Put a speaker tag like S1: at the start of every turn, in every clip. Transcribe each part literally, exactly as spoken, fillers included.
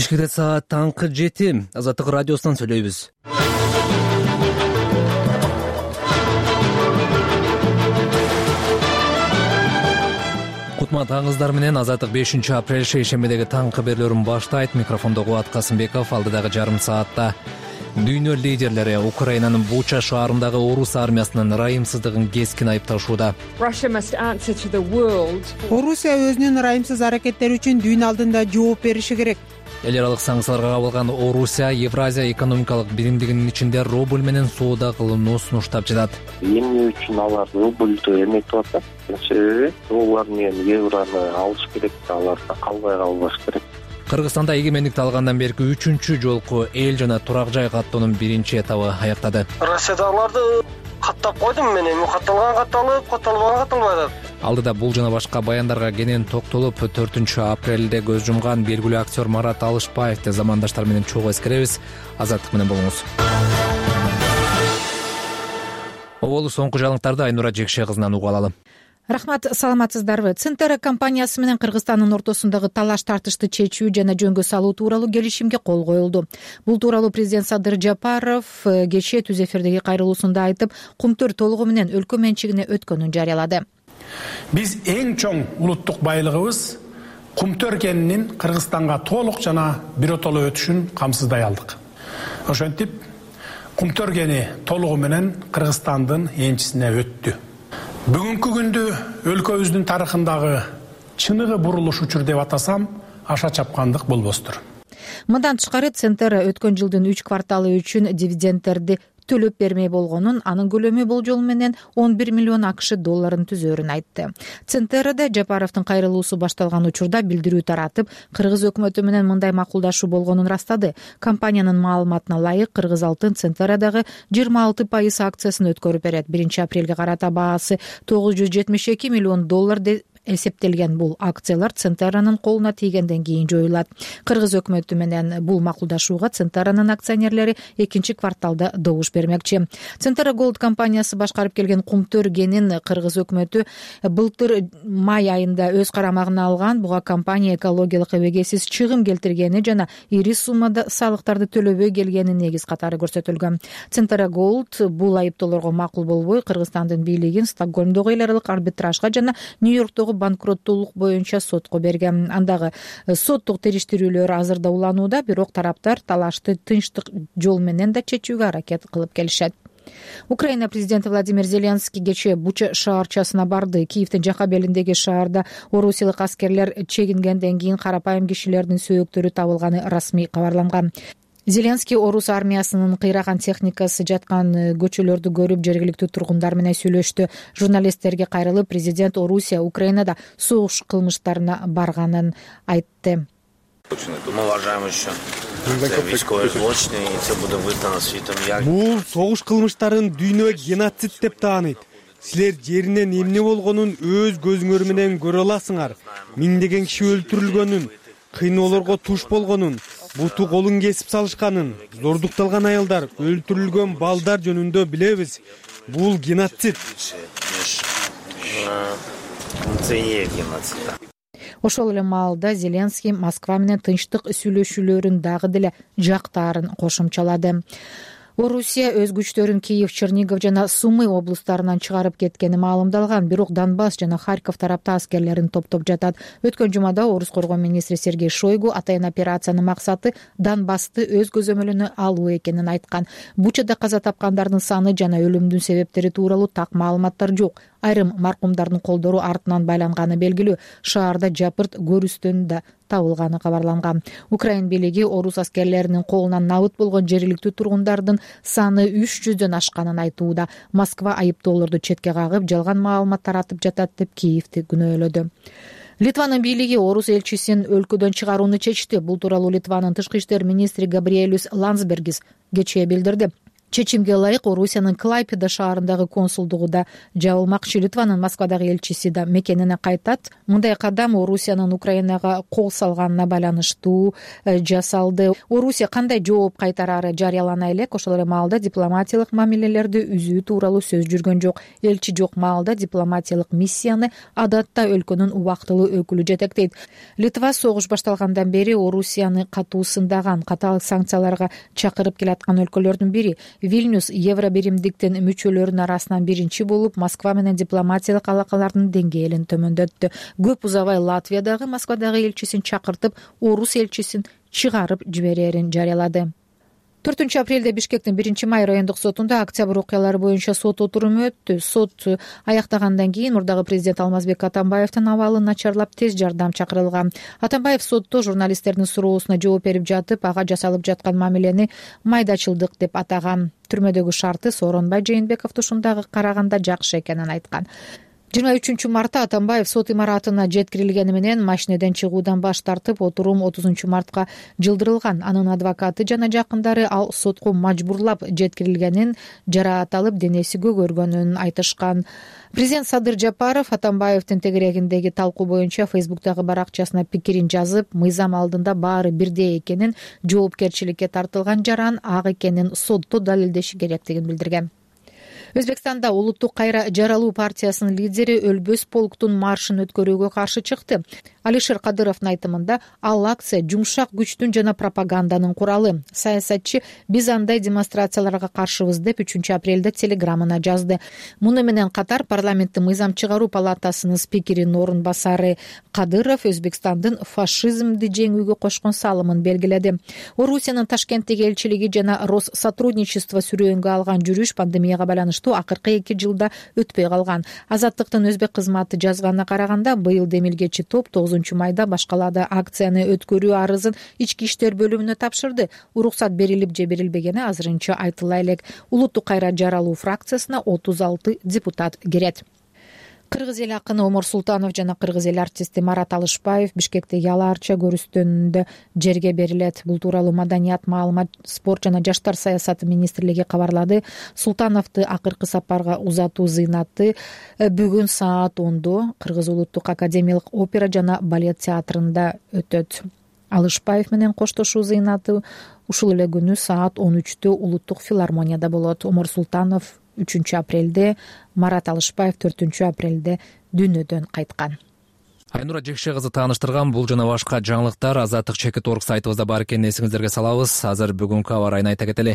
S1: Кечке саат таңкы жети. Азаттык радиосунан сүйлөйбүз. Кутман таңыздар менен Азаттык бешинчи апрель шейшембедеги таң кабарларын баштайт. Микрофондо Кубат Касымбеков. Алдыдагы жарым саатта дүйнө лидерлери Украинанын Буча шаарындагы орус армиясынын ырайымсыздыгын кескин айыпташууда.
S2: Орусия өзүнүн ырайымсыз аракеттери үчүн дүйнө алдында жооп бериши керек.
S1: Эл аралык санкцияларга кабылган Орусия Евразия экономикалык биримдигинин ичинде рубль менен соода кылууну сунуштап жатат.
S3: Эмне үчүн алар рубльду эметип атат? Себеби доллар менен еврону алыш керек, аларга калбай калбаш керек.
S1: Кыргызстанда эгемендикти алгандан берки үчүнчү жолку эл жана турак жай каттоонун биринчи этабы аяктады.
S4: Россиядагыларды каттап койдум мен, эми катталган катталып, катталбаган катталбай атат.
S1: Алдыда бул жана башка баяндарга кенен токтолуп, төртүнчү апрелде көз жумган белгилүү актер Марат Алышбаевди замандаштар менен чогуу эскеребиз. Азаттык менен болуңуз. Оболу соңку жаңылыктарды Айнура Жекше кызынан угуп алалы.
S2: Рахмат, саламатсыздарбы? Центера компаниясы менен Кыргызстандын ортосундагы талаш тартышты чечүү жана жөнгө салуу тууралуу келишимге кол коюлду. Бул тууралуу президент Садыр Жапаров кечээ түз эфирдеги кайрылуусунда айтып, Кумтөр толугу менен өлкө менчигине өткөнүн жарыялады.
S5: Биз эң чоң улуттук байлыгыбыз Кумтөр кенинин Кыргызстанга толук жана биротоло өтүшүн камсыздай алдык. Ошентип, Кумтөр кени толугу менен Кыргызстандын энчисине өттү. Бүгүнкү күндү өлкөбүздүн тарыхындагы чыныгы бурулуш учур деп атасам, аша чапкандык болбостур.
S2: Мындан тышкары Центр өткөн жылдын үч кварталы үчүн дивидендтерди төлөп бермей болгонун, анын көлөмү болжол менен он бир миллион акш долларын түзөөрүн айтты. Центрде Жапаровдун кайрылуусу башталган учурда билдирүү таратып, Кыргыз өкмөтү менен мындай макулдашуу болгонун растады. Компаниянын маалыматына ылайык, Кыргыз алтын Центрдагы жыйырма алты пайыз акциясын өткөрүп берет. биринчи апрелге карата баасы тогуз жүз жетимиш эки миллион доллар эсептелген бул акциялар Центранын колуна тийгенден кийин жоюлат. Кыргыз өкмөтү менен бул макулдашууга Центранын акционерлери экинчи кварталда добуш бермекчи. Центра Голд компаниясы башкарып келген Кумтөр кенин Кыргыз өкмөтү былтыр май айында өз карамагына алган. Буга компания экологиялык эбегесиз чыгым келтиргени жана ири суммада салыктарды төлөбөй келгени негиз катары көрсөтүлгөн. Центра Голд бул айыптоолорго макул болбой, Кыргызстандын бийлигин Стокгольмдогу эл аралык арбитражга жана Нью-Йорктогу банкроттуулук боюнча сотко берген. Андагы соттук териштирүүлөр азырда уланууда, бирок тараптар талашты тынчтык жол менен да чечүүгө аракет кылып келишет. Украина президенти Владимир Зеленский кечээ Буча шаарчасына барды. Киевдин жака белиндеги шаарда орусиялык аскерлер чегингенден кийин карапайым кишилердин сөөктөрү табылганы расмий кабарланган. Зеленский орус армиясынын кыйраган техникасы жаткан көчөлөрдү көрүп, жергиликтүү тургундар менен сүйлөштү. Журналисттерге кайрылып, президент Орусия Украинада согуш кылмыштарына барганын айтты.
S6: Бул согуш кылмыштарын дүйнө геноцид деп тааныйт. Силер жеринен эмне болгонун өз көзүңөр менен көрө аласыңар. Миңдеген киши өлтүрүлгөнүн, кыйноолорго туш болгонун, буту колун кесип салышканын, зордукталган аялдар, өлтүрүлгөн балдар жөнүндө билебиз. Бул геноцид.
S2: Ошол эле маалда Зеленский Москва менен тынчтык сүйлөшүүлөрүн дагы деле жактаарын кошумчалады. Орусия өз күчтөрүн Киев, Чернигов жана Сумы облустарынан чыгарып кеткени маалымдалган, бирок Донбасс жана Харьков тарапта аскерлерин топтоп жатат. Өткөн жумада орус коргоо министри Сергей Шойгу атайын операциянын максаты Донбассты өз көзөмөлүнө алуу экенин айткан. Бучада каза тапкандардын саны жана өлүмдүн себептери тууралуу так маалыматтар жок. Айрым маркумдардын колдору артынан байланганы белгилүү. Шаарда жапырт көрүстөн да табылганы кабарланган. Украин бийлиги орус аскерлеринин колунан набыт болгон жергиликтүү тургундардын саны үч жүздөн ашканын айтууда. Москва айыптоолорду четке кагып, жалган маалымат таратып жатат деп Киевди күнөөлөдү. Литванын бийлиги орус элчисин өлкөдөн чыгарууну чечти. Бул тууралуу Литванын тышкы иштер министри Габриэлюс Ландсбергис кечээ билдирди. чечимге ылайык Орусиянын Клайпеда шаарындагы консулдугу да жабылмак. Литванын Москвадагы элчиси да мекенине кайтат. Мындай кадам Орусиянын Украинага кол салганына байланыштуу жасалды. Орусия кандай жооп кайтарары жарыялана элек, ошол эле маалда дипломатиялык мамилелерди үзүү тууралуу сөз жүргөн жок. Элчи жок маалда дипломатиялык миссияны адатта өлкөнүн убактылуу өкүлү жетектейт. Литва согуш башталгандан бери Орусияны катуусундаган катаал санкцияларга чакырып келаткан өлкөлөрдүн бири. Вильнюс Евробиримдиктин мүчөлөрүнүн арасынан биринчи болуп Москва менен дипломатиялык алакалардын деңгээлин төмөндөттү. Көп узабай Латвиядагы Москвадагы элчисин чакыртып, орус элчисин чыгарып жиберерин жарыялады. төртүнчү апрелде Бишкектин биринчи май райондук сотунда октябрь окуялары боюнча сот отуруму өттү. Сот аяктагандан кийин мурдагы президент Алмазбек Атамбаевдин абалы начарлап тез жардам чакырылган. Атамбаев сотто журналисттердин суроосуна жооп берип жатып, ага жасалып жаткан мамилени майдачылдык деп атаган. Түрмөдөгү шарты Сооронбай Жээнбековду ушундагы караганда жакшы экенин айткан. жыйырма үчүнчү мартта Атамбаев сот имаратына жеткирилгени менен машинеден чыгуудан баш тартып, отурум отузунчу мартка жылдырылган. Анын адвокаты жана жакындары ал сотко мажбурлап жеткирилгенин, жараат алып денеси көгөргөнүн айтышкан. Президент Садыр Жапаров Атамбаевдин тегерегиндеги талкуу боюнча Фейсбуктагы баракчасына пикирин жазып, мыйзам алдында баары бирдей экенин, жоопкерчиликке тартылган жаран ак экенин сотто далилдеши керектигин билдирген. Өзбекстанда улуттук кайра жаралуу партиясынын лидери Өлбөс полктун маршын өткөрүүгө каршы чыкты. Алишер Кадыровдун айтымында, ал акция жумшак күчтүн жана пропаганданын куралы. Саясатчы биз андай демонстрацияларга каршыбыз деп үчүнчү апрелде телеграммана жазды. Муну менен катар парламенттин мыйзам чыгаруу палатасынын спикеринин орун басары Кадыров Өзбекстандын фашизмди жеңүүгө кошкон салымын белгиледи. Орусиянын Ташкенттеги элчилиги жана Россотрудничество сүрөөнгө алган жүрүш пандемияга байланыштуу акыркы эки жылда өтпөй калган. Азаттыктын өзбек кызматы жазганына караганда, быйыл демилгечи топ тогузунчу майда башкалады акцияны өткөрүү арызын ички иштер бөлүмүнө тапшырды. Уруксат берилип же берилбегени азырынча айтыла элек. Улуттук кайра жаралуу фракциясына отуз алты депутат кирет. Кыргыз эл акыны Омор Султанов жана кыргыз эл артисти Марат Алышбаев Бишкекте Яла Арча көрүстөнүндө жерге берилет. Бул тууралуу Маданият, маалымат, спорт жана жаштар саясаты министрлиги кабарлады. Султановду акыркы сапарга узатуу зыйнаты бүгүн саат ондо Кыргыз улуттук академиялык опера жана балет театрында өтөт. Алышбаев менен коштошуу зыйнаты ушул эле күнү саат он үчтө улуттук филармонияда болот. Омор Султанов үчүнчү апрелде, Марат Алышбаев төртүнчү апрелде дүйнөдөн кайткан.
S1: Айнура Жекше кызы тааныштырган бул жана башка жаңылыктар Азаттык чекит орг сайтыбызда бар экенин эсиңиздерге салабыз. Азыр бүгүнкү аба ырайын айта кетели.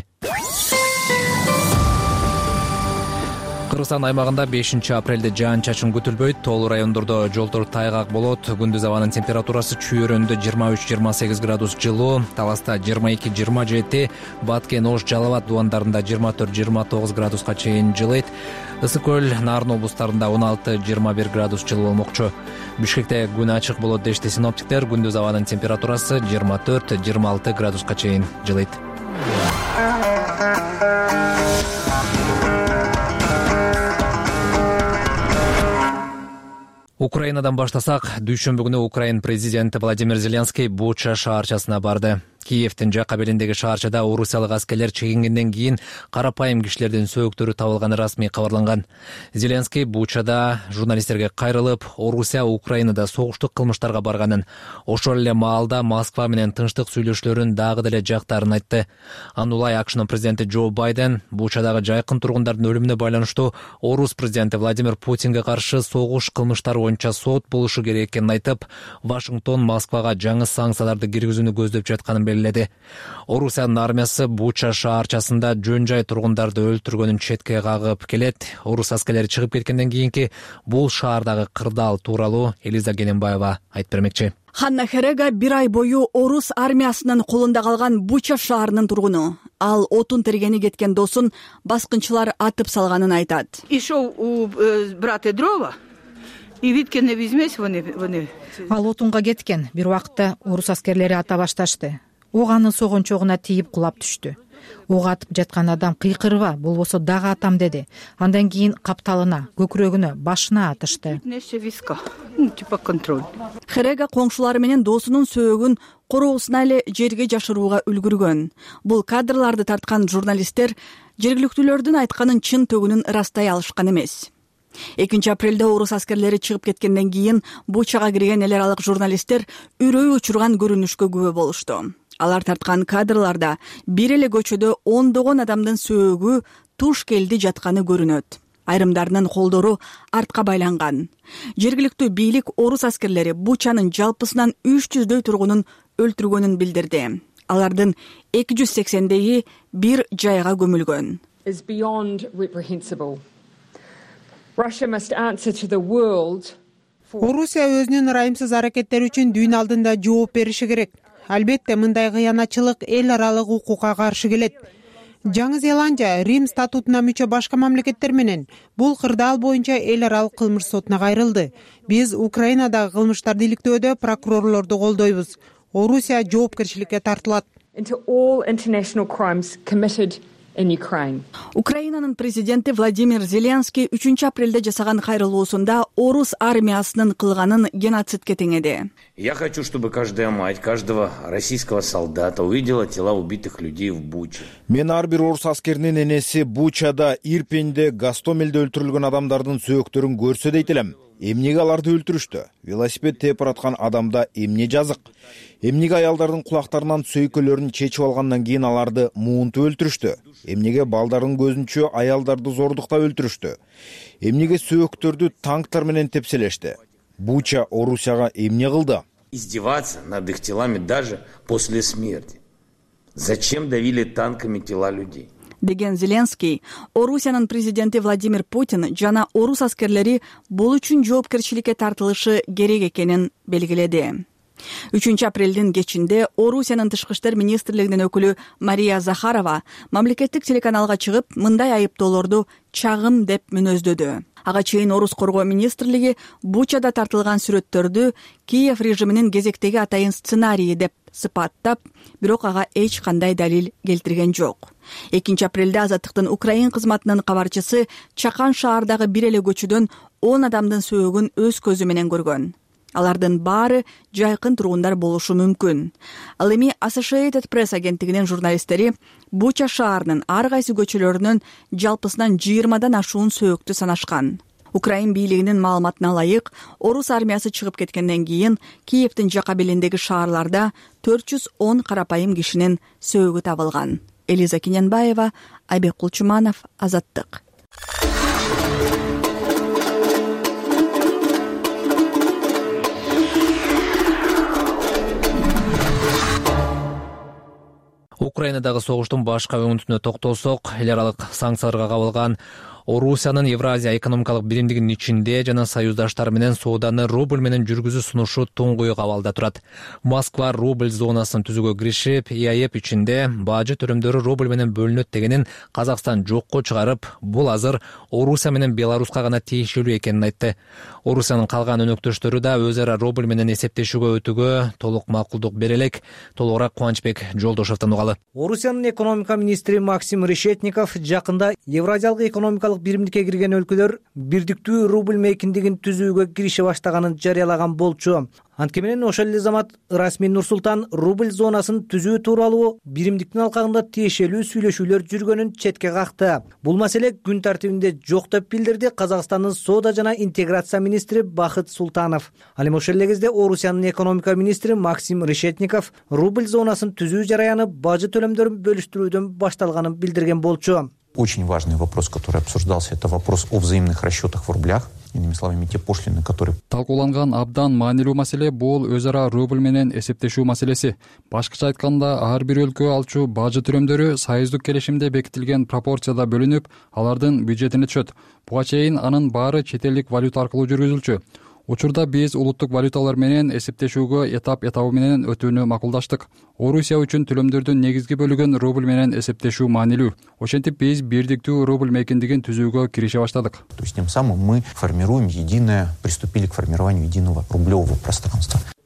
S1: Кыргызстан аймагында бешинчи апрелде жаан-чачын күтүлбөйт. Тоолуу райондордо жолдор тайгак болот. Күндүз абанын температурасы чүй өрөндө жыйырма үч жыйырма сегиз градус жылуу, Таласта жыйырма эки жыйырма жети, Баткен, Ош, Жалал абад дубандарында жыйырма төрт жыйырма тогуз градуска чейин жылыйт. Ысык көл, Нарын облустарында он алты жыйырма бир градус жылуу болмокчу. Бишкекте күн ачык болот дешти синоптиктер. Күндүз абанын температурасы жыйырма төрт жыйырма алты градуска чейин жылыйт. Украинадан баштасак, дүйшөмбү күнү Украин президенти Владимир Зеленский Буча шаарчасына барды. Киевтин жакка белиндеги шаарчада орусиялык аскерлер чегингенден кийин карапайым кишилердин сөөктөрү табылганы расмий кабарланган. Зеленский Бучада журналисттерге кайрылып, Орусия Украинада согуштук кылмыштарга барганын, ошол эле маалда Москва менен тынчтык сүйлөшүүлөрүн дагы деле жактарын айтты. Аны улай АКШнын президенти Джо Байден Бучадагы жайкын тургундардын өлүмүнө байланыштуу орус президенти Владимир Путинге каршы согуш кылмыштары боюнча сот болушу керек экенин айтып, Вашингтон Москвага жаңы санкцияларды киргизүүнү көздөп жатканын белгиледи. Орусиянын армиясы Буча шаарчасында жөн-жай тургундарды өлтүргөнүн четке кагып келет. Орус аскерлери чыгып кеткенден кийинки бул шаардагы кырдаал тууралуу Элиза Геленбаева айтып бермекчи.
S7: Ханна Херега бир ай бою орус армиясынын колунда калган Буча шаарынын тургуну. Ал отун тергени кеткен досун баскынчылар атып салганын айтат.
S8: Ишов у брата дрова. И видкене визмес вони вони.
S2: Ал отунга кеткен. Бир убакта орус аскерлери ата башташты. Ок анын согончогуна тийип кулап түштү. Ок атып жаткан адам кыйкырба, болбосо дагы атам деди. Андан кийин капталына, көкүрөгүнө, башына атышты.
S8: Типа контроль.
S7: Херега коңшулары менен досунун сөөгүн короосуна эле жерге жашырууга үлгүргөн. Бул кадрларды тарткан журналисттер жергиликтүүлөрдүн айтканын чын төгүнүн ырастай алышкан эмес. экинчи апрелде орус аскерлери чыгып кеткенден кийин Бучага кирген эл аралык журналисттер үрөй учурган көрүнүшкө күбө болушту. Алар тарткан кадрларда бир эле көчөдө ондогон адамдын сөөгү туш келди жатканы көрүнөт. Айрымдарынын колдору артка байланган. Жергиликтүү бийлик орус аскерлери Бучанын жалпысынан үч жүздөй тургунун өлтүргөнүн билдирди. Алардын эки жүз сексендейи бир жайга көмүлгөн.
S9: Орусия өзүнүн ырайымсыз аракеттери үчүн дүйнө алдында жооп бериши керек. Албетте мындай кыянатчылык эл аралык укукка каршы келет. Жаңы Зеландия Рим статутуна мүчө башка мамлекеттер менен бул кырдаал боюнча эл аралык кылмыш сотуна кайрылды. Биз Украинадагы кылмыштарды иликтөөдө прокурорлорду колдойбуз. Орусия жоопкерчиликке тартылат.
S7: Украинанын президенти Владимир Зеленский үчүнчү апрелде жасаган кайрылуусунда орус армиясынын кылганын геноцидке теңеди.
S10: Я хочу, чтобы каждая мать каждого российского солдата увидела тела убитых людей в Буче.
S11: Мен ар бир орус аскеринин энеси Бучада, Ирпенде, Гастомелде өлтүрүлгөн адамдардын сөөктөрүн көрсө дейт элем. Эмнеге аларды өлтүрүштү? Велосипед тээп бараткан адамда эмне жазык? Эмнеге аялдардын кулактарынан сөйкөлөрүн чечип алгандан кийин аларды муунтуп өлтүрүштү? Эмнеге балдардын көзүнчө аялдарды зордуктап өлтүрүштү? Эмнеге сөөктөрдү танктар менен тепселешти? Буча Орусияга эмне кылды?
S10: Издеваться над их телами даже после смерти. Зачем давили танками тела людей?
S7: Деген Зеленский, Орусиянын президенти Владимир Путин жана орус аскерлери бул үчүн жоопкерчиликке тартылышы керек экенин белгиледи. үчүнчү апрелдин кечинде Орусиянын тышкы иштер министрлигинин өкүлү Мария Захарова мамлекеттик телеканалга чыгып, мындай айыптоолорду чагым деп мүнөздөдү. Ага чейин орус коргоо министрлиги Бучада тартылган сүрөттөрдү Киев режиминин кезектеги атайын сценарийи деп сыпаттап, бирок ага эч кандай далил келтирген жок. экинчи апрелде Азаттыктын Украин кызматынын кабарчысы Чакан шаардагы бир эле көчөдөн он адамдын сөөгүн өз көзү менен көргөн. Алардын баары жайкын тургундар болушу мүмкүн. Ал эми Associated Press агенттигинин журналисттери Буча шаарынын ар кайсы көчөлөрүнөн жалпысынан жыйырмадан ашуун сөөктү санашкан. Украин бийлигинин маалыматына ылайык, орус армиясы чыгып кеткенден кийин Киевдин жака белиндеги шаарларда төрт жүз он карапайым кишинин сөөгү табылган. Элиза Киненбаева, Айбек Кулчуманов, Азаттык.
S1: Украинадагы согуштун башка өңүтүнө токтолсок, эл аралык санкцияларга кабылган Орусиянын Евразия экономикалык биримдигинин ичинде жана союздаштары менен сооданы рубль менен жүргүзүү сунушу туңгуюк абалда турат. Москва рубль зонасын түзүүгө киришип, ИАЭП ичинде бажы төлөмдөрү рубль менен бөлүнөт дегенин Казакстан жокко чыгарып, бул азыр Орусия менен Беларуска гана тиешелүү экенин айтты. Орусиянын калган өнөктөштөрү да өз ара рубль менен эсептешүүгө өтүүгө толук макулдук бере элек. Толугураак Кубанычбек Жолдошовдон угалы.
S12: Орусиянын экономика министри Максим Решетников жакында Евразиялык экономикалык биримдикке кирген өлкөлөр бирдиктүү рубль мейкиндигин түзүүгө кирише баштаганын жарыялаган болчу. Анткени менен ошол эле замат Расмий Нурсултан рубль зонасын түзүү тууралуу биримдиктин алкагында тиешелүү сүйлөшүүлөр жүргөнүн четке какты. Бул маселе күн тартибинде жок деп билдирди Казакстандын соода жана интеграция министри Бахыт Султанов. Ал эми ошол эле кезде Орусиянын экономика министри Максим Решетников рубль зонасын түзүү жараяны бажы төлөмдөрүн бөлүштүрүүдөн башталганын билдирген болчу.
S13: Очень важный вопрос, который обсуждался, это вопрос о взаимных расчетах в рублях. Иными словами, те пошлины, которые...
S14: Талкууланган абдан маанилүү маселе бул өз ара рубль менен эсептешүү маселеси. Башкача айтканда, ар бир өлкө алчу бажы төлөмдөрү союздук келишимде бекитилген пропорцияда бөлүнүп, алардын бюджетине түшөт. Буга чейин анын баары чет элдик валюта аркылуу жүргүзүлчү. Учурда биз улуттук валюталар менен эсептешүүгө этап этабы менен өтүүнү макулдаштык. Орусия үчүн төлөмдөрдүн негизги бөлүгүн рубль менен эсептешүү маанилүү. Ошентип биз бирдиктүү рубль мейкиндигин түзүүгө кирише баштадык.
S13: То есть тем самым мы формируем единое, приступили к формированию единого рублевого пространства.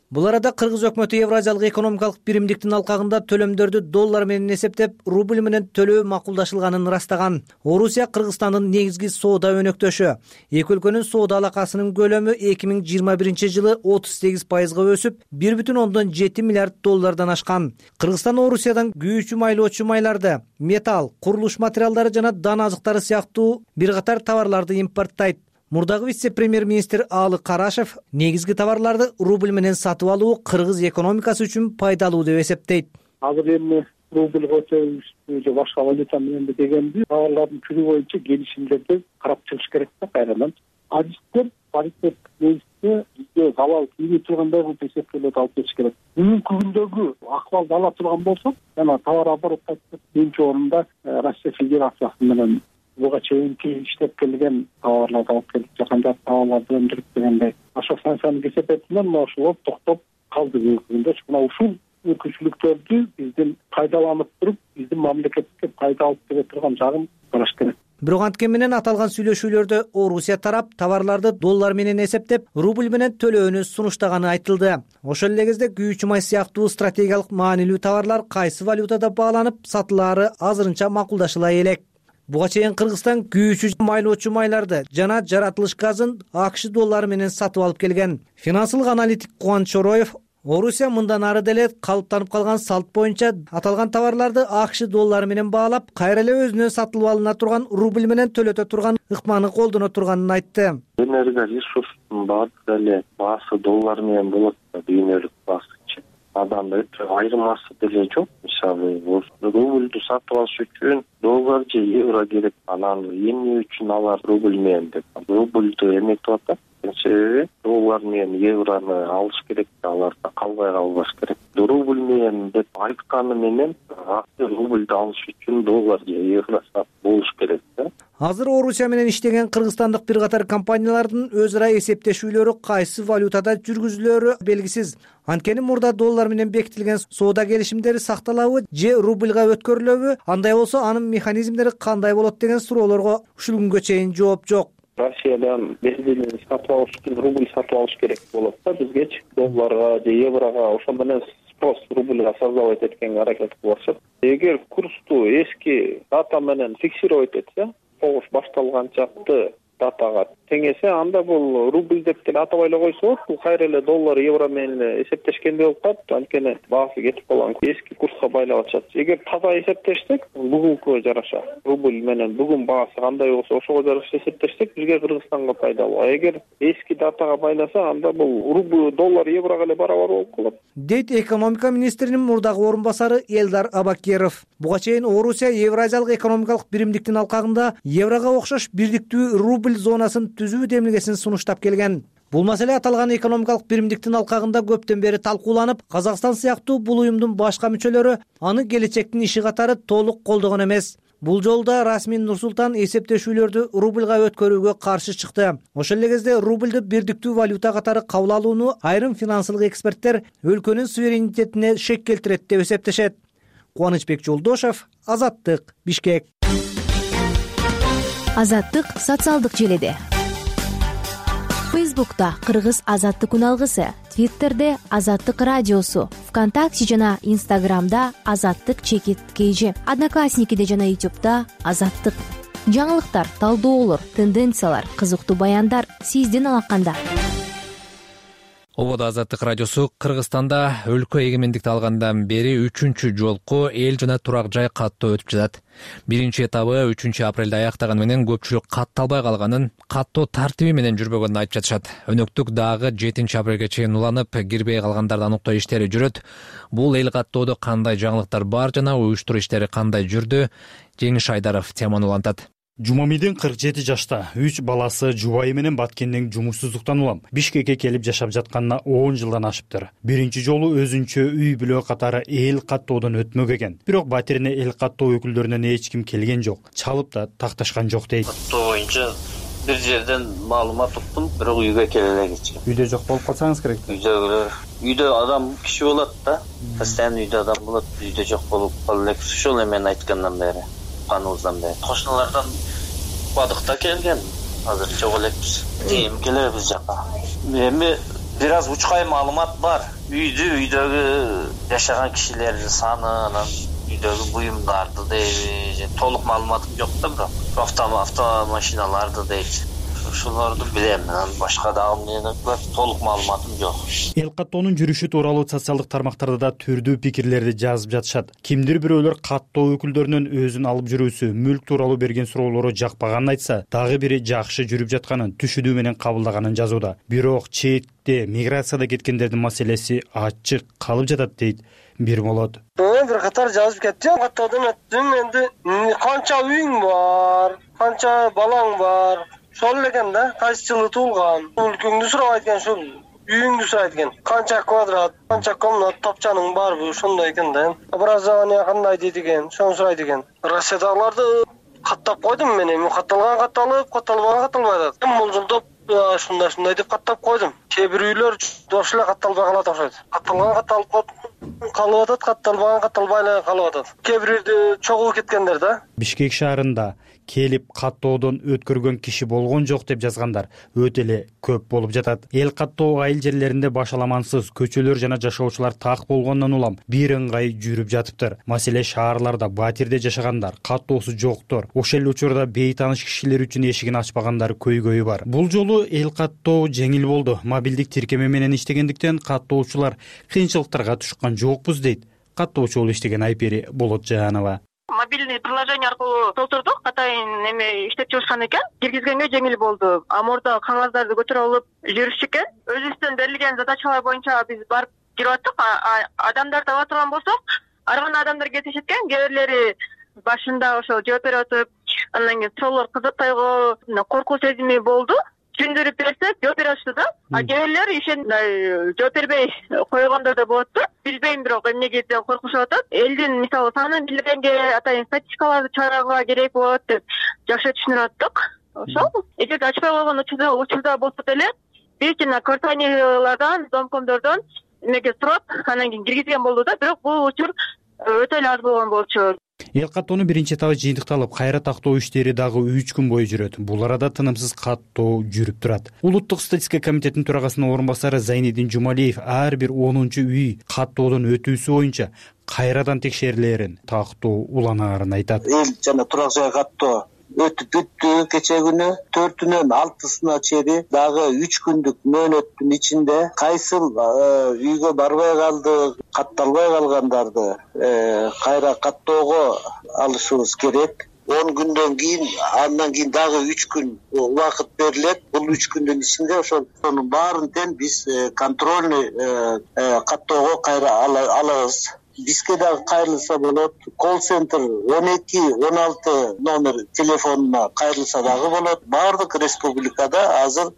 S12: Бул арада Кыргыз өкмөтү Евразиялык экономикалык биримдиктин алкагында төлөмдөрдү доллар менен эсептеп, рубль менен төлөө макулдашылганын ырастаган. Орусия Кыргызстандын негизги соода өнөктөшү. Эки өлкөнүн соода алакасынын көлөмү эки миң жыйырма биринчи жылы отуз сегиз пайызга өсүп, бир бүтүн ондон жети миллиард доллардан ашкан. Кыргызстан Орусиядан күйүүчү майлоочу майларды, металл, курулуш материалдары жана дан азыктары сыяктуу бир катар товарларды импорттойт. Мурдагы вице-премьер-министр Аалы Карашев негизги товарларды рубль менен сатып алуу кыргыз экономикасы үчүн пайдалуу деп эсептейт.
S15: Азыр эми рубль көтөрүлүшү же башка валюта менен дегенди товарлардын түрү боюнча келишимдерди карап чыгыш керек да кайрадан. Адистер паритет негизинде бизге залал тийбей тургандай кылып эсептөөлөрдү алып бериш керек. Бүгүнкү күндөгү акыбалды ала турган болсок, жана товар оборот биринчи орунда Россия Федерациясы менен буга чейинки иштеп келген товарларды алып келип жаканда товарларды өндүрүп дегендей ошо санкцияны кесепетинен мына ушул токтоп калды. Бүгүнкү күндө мына ушул мүмкүнчүлүктөрдү биздин пайдаланып туруп, биздин мамлекетке пайда алып келе турган жагын караш керек.
S12: Бирок анткени менен аталган сүйлөшүүлөрдө Орусия тарап товарларды доллар менен эсептеп, рубль менен төлөөнү сунуштаганы айтылды. Ошол эле кезде күйүүчү май сыяктуу стратегиялык маанилүү товарлар кайсы валютада бааланып сатылаары азырынча макулдашыла элек. Буга чейин Кыргызстан күйүүчү майлоочу майларды жана жаратылыш газын АКШ доллары менен сатып алып келген. Финансылык аналитик Кубан Чороев Орусия мындан ары деле калыптанып калган салт боюнча аталган товарларды АКШ доллары менен баалап, кайра эле өзүнөн сатылып алына турган рубль менен төлөтө турган ыкманы колдоно турганын айтты.
S3: Энергия ресурсунун баардык эле баасы доллар менен болот да, дүйнөлүк баасы. Адамда айырмасы деле жок. Мисалы, рубльду сатып алыш үчүн доллар же евро керек. Анан эмне үчүн алар рубль менен деп. Рубльду эметип атат. Себеби доллар менен евроны алыш керек, аларда калбай калбаш керек. Рубль менен деп айтканы менен рубльду алыш үчүн доллар же евро сатып болуш керек да.
S12: Азыр Орусия менен иштеген кыргызстандык бир катар компаниялардын өз ара эсептешүүлөрү кайсы валютада жүргүзүлөөрү белгисиз. Анткени мурда доллар менен бекитилген соода келишимдери сакталабы же рубльга өткөрүлөбү, андай болсо анын механизмдери кандай болот деген суроолорго ушул күнгө чейин жооп жок.
S15: Россиядан бензин сатып алыш үчүн рубль сатып алыш керек болот да бизгечи. Долларга же еврого ошол менен спрос рубльга создавать эткенге аракет кылышат. Эгер курсту эски дата менен фиксировать этсе, согуш башталган чакты датага теңесе, анда бул рубль деп деле атабай эле койсо болот. Бул кайра эле доллар, евро менен эсептешкенде болуп калат. Анткени баасы кетип калган эски курска байлап атышат. Эгер таза эсептешсек, бүгүнкү жараша рубль менен бүгүн баасы кандай болсо, ошого жараша эсептешсек, бизге Кыргызстанга пайдалуу. Эгер эски датага байласа, анда бул рубль, доллар, еврого эле барабар болуп калат.
S12: Дейт экономика министринин мурдагы орун басары Элдар Абакеров. Буга чейин Орусия Евразиялык экономикалык биримдиктин алкагында еврого окшош бирдиктүү рубль зонасын түзүү демилгесин сунуштап келген. Бул маселе аталган экономикалык биримдиктин алкагында көптөн бери талкууланып, Казакстан сыяктуу бул уюмдун башка мүчөлөрү аны келечектин иши катары толук колдогон эмес. Бул жолда Расмин Нурсултан эсептешүүлөрдү рубльга өткөрүүгө каршы чыкты. Ошол эле кезде рубльду бирдиктүү валюта катары кабыл алууну айрым финансылык эксперттер өлкөнүн суверенитетине шек келтирет деп эсептешет. Кубанычбек Жолдошев, Азаттык, Бишкек.
S16: Азаттык социалдык желеде. Фейсбукта Кыргыз Азаттык күн алгысы, Твиттерде Азаттык радиосу, ВКонтакте жана Инстаграмда Азаттык чекит кейжи, Одноклассникиде жана Ютубда Азаттык. Жаңылыктар, талдоолор, тенденциялар, кызыктуу баяндар сиздин алаканда.
S1: Ободо Азаттык радиосу Кыргызстанда өлкө эгемендикти алгандан бери үчүнчү жолку эл жана турак жай каттоо өтүп жатат. Биринчи этабы үчүнчү апрелде аяктаганы менен көпчүлүк катталбай калганын, каттоо тартиби менен жүрбөгөнүн айтып жатышат. Өнөктүк дагы жетинчи апрелге чейин уланып, кирбей калгандарды аныктоо иштери жүрөт. Бул эл каттоодо кандай жаңылыктар бар жана уюштуруу иштери кандай жүрдү? Жеңиш Айдаров теманы улантат.
S17: Жумамидин кырк жети жашта, үч баласы жубайы менен Баткенден жумушсуздуктан улам. Бишкекке келип жашап жатканына он жылдан ашыптыр. Биринчи жолу өзүнчө үй бүлө катары эл каттоодон өтмөк экен. Бирок батирине эл каттоо өкүлдөрүнөн эч ким келген жок. Чалып да такташкан жок дейт.
S18: Каттоо боюнча бир жерден маалымат уктум, бирок үйгө келе эле кетчү.
S17: Үйдө жок болуп калсаңыз керек.
S18: Үйдө үйдө адам киши болот да. Постоянно үйдө адам болот, үйдө жок болуп калып элек. Ошол эми мен айткандан бери, паныбыздан бери. Кошуналардан бадыкта келген, азыр жок элекпиз. Эми келебиз жака. Эми бир аз учкай маалымат бар. Үйдү, үйдөгү жашаган кишилер санынын, үйдөгү буюмдарды дейби, толук маалыматым жок да, бирок автомашиналарды дейт. Ушуларды билем, анан башка дагы менен толук маалыматым жок.
S17: Эл каттоонун жүрүшү тууралуу социалдык тармактарда да түрдүү пикирлерди жазып жатышат. Кимдир бирөөлөр каттоо өкүлдөрүнүн өзүн алып жүрүүсү, мүлк тууралуу берген суроолору жакпаганын айтса, дагы бири жакшы жүрүп жатканын, түшүнүү менен кабылдаганын жазууда. Бирок четте миграцияда кеткендердин маселеси ачык калып жатат дейт Бирмолот.
S4: Мен бир катар жазып кеттим, каттоодон өттүм. Энди канча үйүң бар, канча балаң бар? Ошол экен да, кайсы жылы туулган, өлкөңдү сурабайт экен, ушул үйүңдү сурайт экен. Канча квадрат, канча комнат, топчаның барбы, ошондой экен да. Образование кандай дейт экен, ошону сурайт экен. Россиядагыларды каттап койдум мен, эми катталган катталып, катталбаган катталбай атат. Мен болжолдоп ушундай ушундай деп каттап койдум. Кээ бир үйлөр дош эле катталбай калат окшойт. Катталган катталып калып атат, катталбаган катталбай эле калып атат. Кээ бирөө чогулуп кеткендер да.
S17: Бишкек шаарында келип каттоодон өткөргөн киши болгон жок деп жазгандар өтө эле көп болуп жатат. Эл каттоо айыл жерлеринде башаламансыз көчөлөр жана жашоочулар так болгондон улам бир ыңгай жүрүп жатыптыр. Маселе шаарларда батирде жашагандар, каттоосу жоктор, ошол эле учурда бейтааныш кишилер үчүн эшигин ачпагандар көйгөйү бар. Бул жолу эл каттоо жеңил болду. Мобилдик тиркеме менен иштегендиктен каттоочулар кыйынчылыктарга түшкөн жокпуз дейт каттоочу болуп иштеген Айпери Болотжанова.
S19: Мобильный приложение аркылуу толтурдук, атайын эме иштеп чыгышкан экен. Киргизгенге жеңил болду. Амурда кагаздарды көтөрүп алып жүрүш экен. Өзүбүздөн берилген задачалар боюнча биз барып кирип аттык. Адамдар таба турган болсок, ар кандай адамдар кетишет экен. Кээ бирлери башында ошол жооп берип атып, андан кийин суроолор кызып кайгоо, коркуу сезими болду. Түшүндүрүп берсек, жооп берип атышты да. А кээ бирлери ишен жооп бербей койгондор да болот да. Билбейм, бирок эмнеге деп коркушуп атат. Элдин мисалы санын билгенге атайын статистикаларды чыгарганга керек болот деп жакшы түшүнүп аттык. Ошол. Эгер ачпай койгон учурда учурда болсо деле бирчина квартирлардан, домкомдордон эмеге сурап, анан кийин киргизген болду да. Бирок бул учур өтө эле аз болгон болчу.
S17: Эл каттоонун биринчи этабы жыйынтыкталып, кайра тактоо иштери дагы үч күн бою жүрөт. Бул арада тынымсыз каттоо жүрүп турат. Улуттук статистика комитетинин төрагасынын орун басары Зайнидин Жумалиев ар бир онунчу үй каттоодон өтүүсү боюнча кайрадан текшерилерин, тактоо уланаарын айтат.
S20: Эл жана турак жай каттоо өтүп бүттү. Кече күнү төртүнөн алтысына чейин дагы үч күндүк мөөнөттүн ичинде кайсыл үйгө барбай калды, катталбай калгандарды кайра каттоого алышыбыз керек. он күндөн кийин, андан кийин дагы үч күн убакыт берилет. Бул үч күндүн ичинде ошонун баарын тең биз контрольный каттоого кайра алабыз. Бизге дагы кайрылса болот. Колл-центр он эки он алты номер телефонуна кайрылса дагы болот. Баардык республикада азыр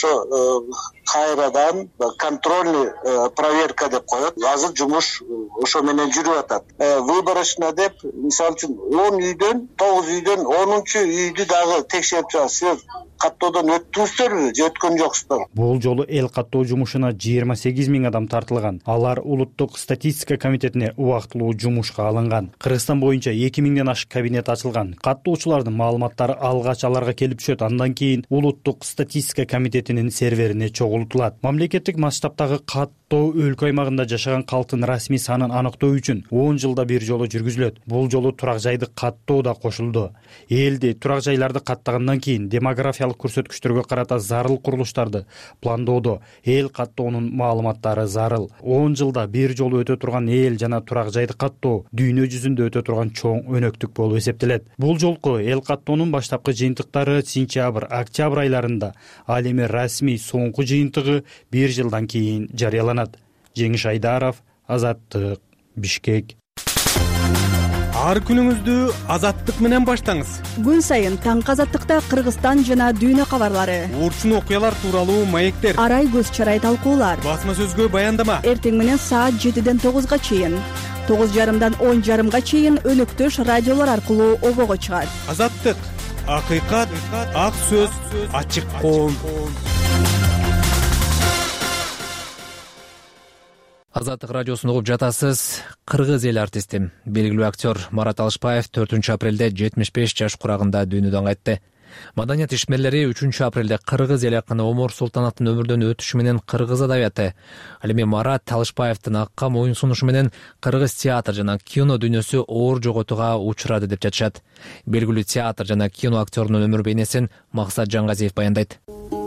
S20: ошо кайрадан контрольный проверка деп коет. Азыр жумуш ошо менен жүрүп атат. Выборочно деп, мисалы үчүн он үйдөн, тогуз үйдөн онунчу үйдү дагы текшерип чыгасыз. Каттоодон өттүңүздөрбү же өткөн жоксуздар?
S17: Бул жолу эл каттоо жумушуна жыйырма сегиз миң адам тартылган. Алар улуттук статистика комитетине убактылуу жумушка алынган. Кыргызстан боюнча эки миңден ашык кабинет ачылган. Каттоочулардын маалыматтары алгач аларга келип түшөт. Андан кийин улуттук статистика комитетинин серверине чогултулат. Мамлекеттик масштабтагы каттоо өлкө аймагында жашаган калктын расмий санын аныктоо үчүн он жылда бир жолу жүргүзүлөт. Бул жолу турак жайды каттоо да кошулду. Элди турак жайларды каттагандан кийин демография көрсөткүчтөргө карата зарыл курулуштарды пландоодо эл каттоонун маалыматтары зарыл. он жылда бир жолу өтө турган эл жана турак жайды каттоо дүйнө жүзүндө өтө турган чоң өнөктүк болуп эсептелет. Бул жолку эл каттоонун баштапкы жыйынтыктары сентябрь, октябрь айларында, ал эми расмий соңку жыйынтыгы бир жылдан кийин жарыяланат. Жеңиш Айдаров, Азаттык, Бишкек.
S6: Ар күнүңүздү Азаттык менен баштаңыз.
S7: Күн сайын таңкы Азаттыкта Кыргызстан жана дүйнө кабарлары,
S6: урчун окуялар тууралуу маектер,
S7: арай көз чарай талкуулар,
S6: басма сөзгө баяндама.
S7: Эртең менен саат жетиден тогузга чейин, тогуз жарымдан он жарымга чейин өнөктөш радиолор аркылуу обого чыгат.
S6: Азаттык, акыйкат, ак сөз, ачык коом.
S1: Азаттык радиосун угуп жатасыз. Кыргыз эл артисти, белгилүү актер Марат Алышбаев төртүнчү апрелде жетимиш беш жаш курагында дүйнөдөн кайтты. Маданият ишмерлери үчүнчү апрелде кыргыз эли акыны Омор Султановдун өмүрдөн өтүшү менен кыргыз адабияты, ал эми Марат Талышбаевдин акка моюн сунушу менен кыргыз театр жана кино дүйнөсү оор жоготууга учурады деп жатышат. Белгилүү театр жана кино актёрунун өмүр бейнесин Максат Жангазиев баяндайт.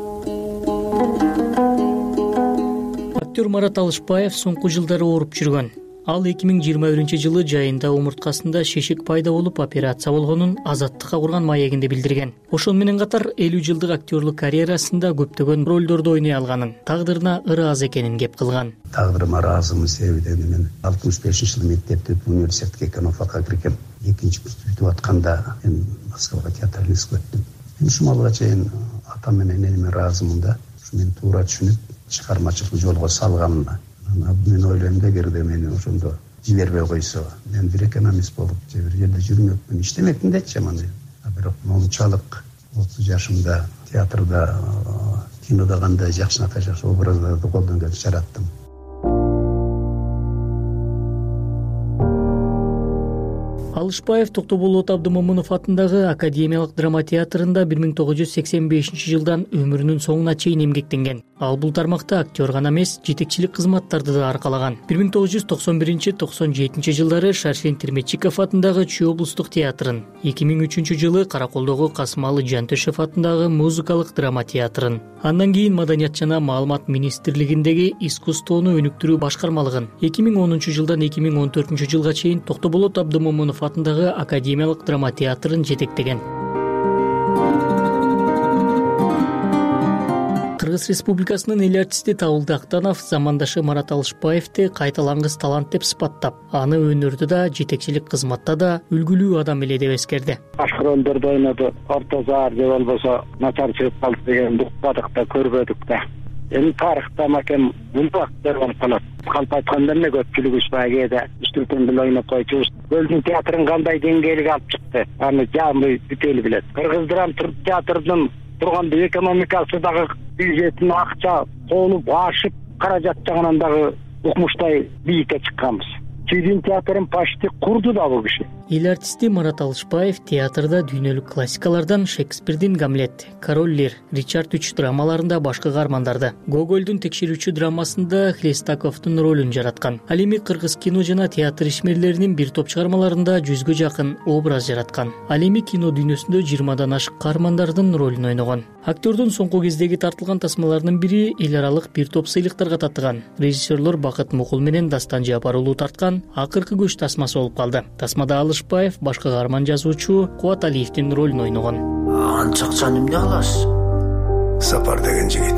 S21: Актер Марат Талышбаев соңку жылдары ооруп жүргөн. Ал эки миң жыйырма биринчи жылы жайында омурткасында шешек пайда болуп операция болгонун Азаттыкка курган маегинде билдирген. Ошон менен катар элүү жылдык актерлук карьерасында көптөгөн ролдорду ойной алганын, тагдырына ыраазы экенин кеп кылган.
S22: Тагдырыма ыраазымын, себеби мен алтымыш бешинчи жылы мектепти университетке экономфакка киргем. Экинчи курс бүтүп атканда мен Москвага театр институтуна өттүм. Мен ушумалга чейин атам менен энеме ыраазымын да, ушу мени туура түшүнүп, чыгармачылык жолго салганына. Мен ойлойм да, эгерде мени ошондо жибербей койсо, мен бир экономист болуп, же бир жерде жүрмөкмүн, иштемекмин дечи мына. Бирок мончалык отуз жашымда театрда, кинода кандай жакшы жакшы образдарды колдон келип жараттым.
S21: Алышбаев Токтоболот Абдымомунов атындагы Академиялык драма театрында бир миң тогуз жүз сексен бешинчи жылдан өмүрүнүн соңуна чейин эмгектенген. Ал бул тармакта актер гана эмес, жетекчилик кызматтарды да аркалаган. бир миң тогуз жүз токсон биринчи — токсон жетинчи жылдары Шаршен Терметчиков атындагы Чүй облустук театрын, эки миң үчүнчү жылы Караколдогу Касымалы Жантөшев атындагы музыкалык драма театрын, андан кийин Маданият жана маалымат министрлигиндеги искусствону өнүктүрүү башкармалыгын, эки миң онунчу жылдан эки миң он төртүнчү жылга чейин Токтоболот Абдымомунов атындагы Академиялык драма театрын жетектеген. Кыргыз Республикасынын эл артисти Табылды Актанов замандашы Марат Алышбаевди кайталангыс талант деп сыпаттап, аны өнөрдө да, жетекчилик кызматта да үлгүлүү адам эле деп эскерди.
S23: Башка ролдорду ойноду, орто заар же болбосо начар чыгып калды деген укпадык да, көрбөдүк да. Эми тарыхта макем бул актер болуп калат. Калп айтканда эмне көпчүлүгү баягыда үстүртөн деле ойноп койчубуз. Өзүнүн театрын кандай деңгээлге алып чыкты, аны жаамы бүт эл билет. Кыргыз драма театрынын турганда экономикасы дагы бюджетин акча колуп ашып, каражат жагынан дагы укмуштай бийикке чыкканбыз. Чүйдүн театрын почти курду да бул киши.
S21: Эл артисти Марат Алышбаев театрда дүйнөлүк классикалардан Шекспирдин Гамлет, Король Лир, Ричард үч драмаларында башкы каармандарды, Гогольдун Текшерүүчү драмасында Хлестаковдун ролун жараткан. Ал эми кыргыз кино жана театр ишмерлеринин бир топ чыгармаларында жүзгө жакын образ жараткан. Ал эми кино дүйнөсүндө жыйырмадан ашык каармандардын ролун ойногон. Актердун соңку кездеги тартылган тасмаларынын бири эл аралык бир топ сыйлыктарга таттыган. Режиссерлор Бакыт Мукул менен Дастан Жапар уулу тарткан Акыркы көч тасмасы болуп калды. Тасмада Алышбаев башкы каарман жазуучу Кубат Алиевдин ролун ойногон.
S24: Анча акчаны эмне кыласыз? Сапар деген жигит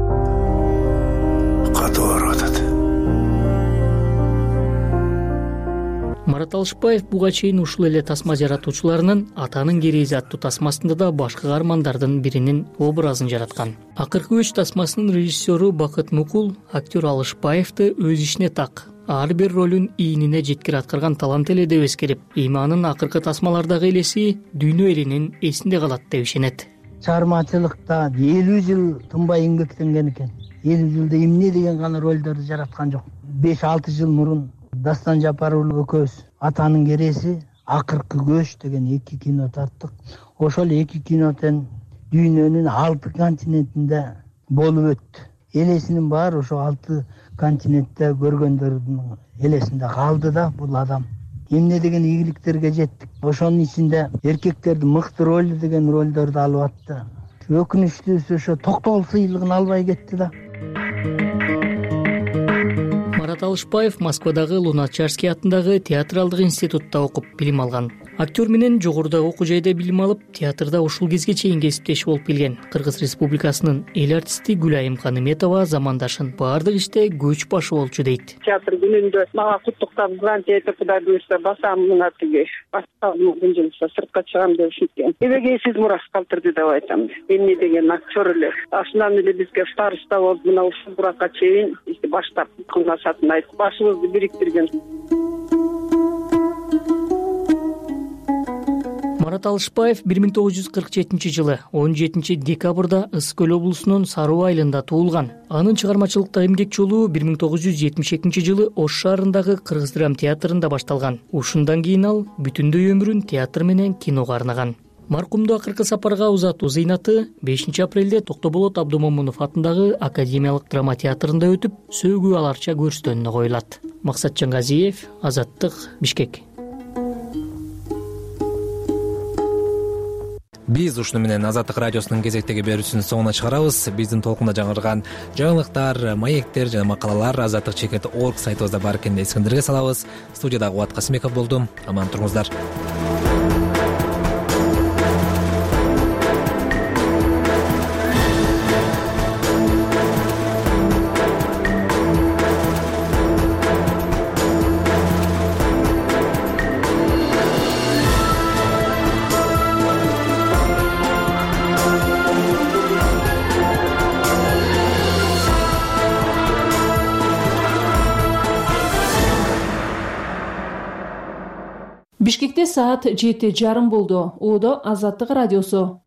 S24: катуу ооруп атат.
S21: Марат Алышбаев буга чейин ушул эле тасма жаратуучуларынын Атанын керези аттуу тасмасында да башкы каармандардын биринин образын жараткан. Акыркы көч тасмасынын режиссеру Бакыт Мукул актер Алышбаевди өз ишине так, ар бир ролун ийинине жеткир аткарган талант эле деп эскерип, эми анын акыркы тасмалардагы элеси дүйнө элинин эсинде калат деп ишенет.
S25: Чыгармачылыкта элүү жыл тынбай эмгектенген экен. элүү жылда эмне деген гана ролдорду жараткан жок. беш алты жыл мурун Дастан Жапар уулу экөөбүз Атанын керези, Акыркы көч деген эки кино тарттык. Ошол эки кинодон дүйнөнүн алты континентинде болуп өттү. Элесинин баары ошо алты континентте көргөндөрдүн элесинде калды да бул адам. Эмне деген ийгиликтерге жеттик. Ошонун ичинде эркектердин мыкты ролу деген ролдорду алып атты. Өкүнүчтүүсү ошо Токтогул сыйлыгын албай кетти да.
S21: Марат Алышбаев Москвадагы Луначарский атындагы театралдык институтта окуп билим алган. Актер менен жогорудагы окуу жайда билим алып, театрда ушул кезге чейин кесиптеш болуп келген. Кыргыз Республикасынын эл артисти Гүлайым Каныметова замандашын баардык иште көч башы болчу дейт.
S26: Театр күнүндө мага куттуктап грант этип Кудай буйрса басамдын атыга башкалдын күнжүлсө сыртка чыгам деп ишеткем. Эбегейсиз мурас калтырды деп айтам. Эмне деген актер эле. Ашынан эле бизге староста болуп мына ушул буракка чейин баштап кылмасатын айтып башыбызды бириктирген.
S21: Марат Алышбаев бир миң тогуз жүз кырк жетинчи жылы он жетинчи декабрда Ысык көл облусунун Саруу айылында туулган. Анын чыгармачылыкта эмгек жолу бир миң тогуз жүз жетимиш экинчи жылы Ош шаарындагы Кыргыз драма театрында башталган. Ушундан кийин ал бүтүндөй өмүрүн театр менен киного арнаган. маркумду акыркы сапарга узатуу зыйнаты бешинчи апрелде Токтоболот Абдымомунов атындагы Академиялык драма театрында өтүп, сөөгүү аларча көрүстөнүнө коюлат. Максат Чангазиев, Азаттык, Бишкек.
S1: Биз ушуну менен Азаттык радиосунун кезектеги берүүсүнүн соңуна чыгарабыз. Биздин толкунда жаңырган жаңылыктар, маектер жана макалалар азаттык чекит точка орг сайтыбызда бар экенин эсиңиздерге салабыз. Студияда Кубат Касымбеков болдум. Аман туруңуздар.
S2: Бишкекте саат жети жарым болду. Оодо Азаттык радиосу.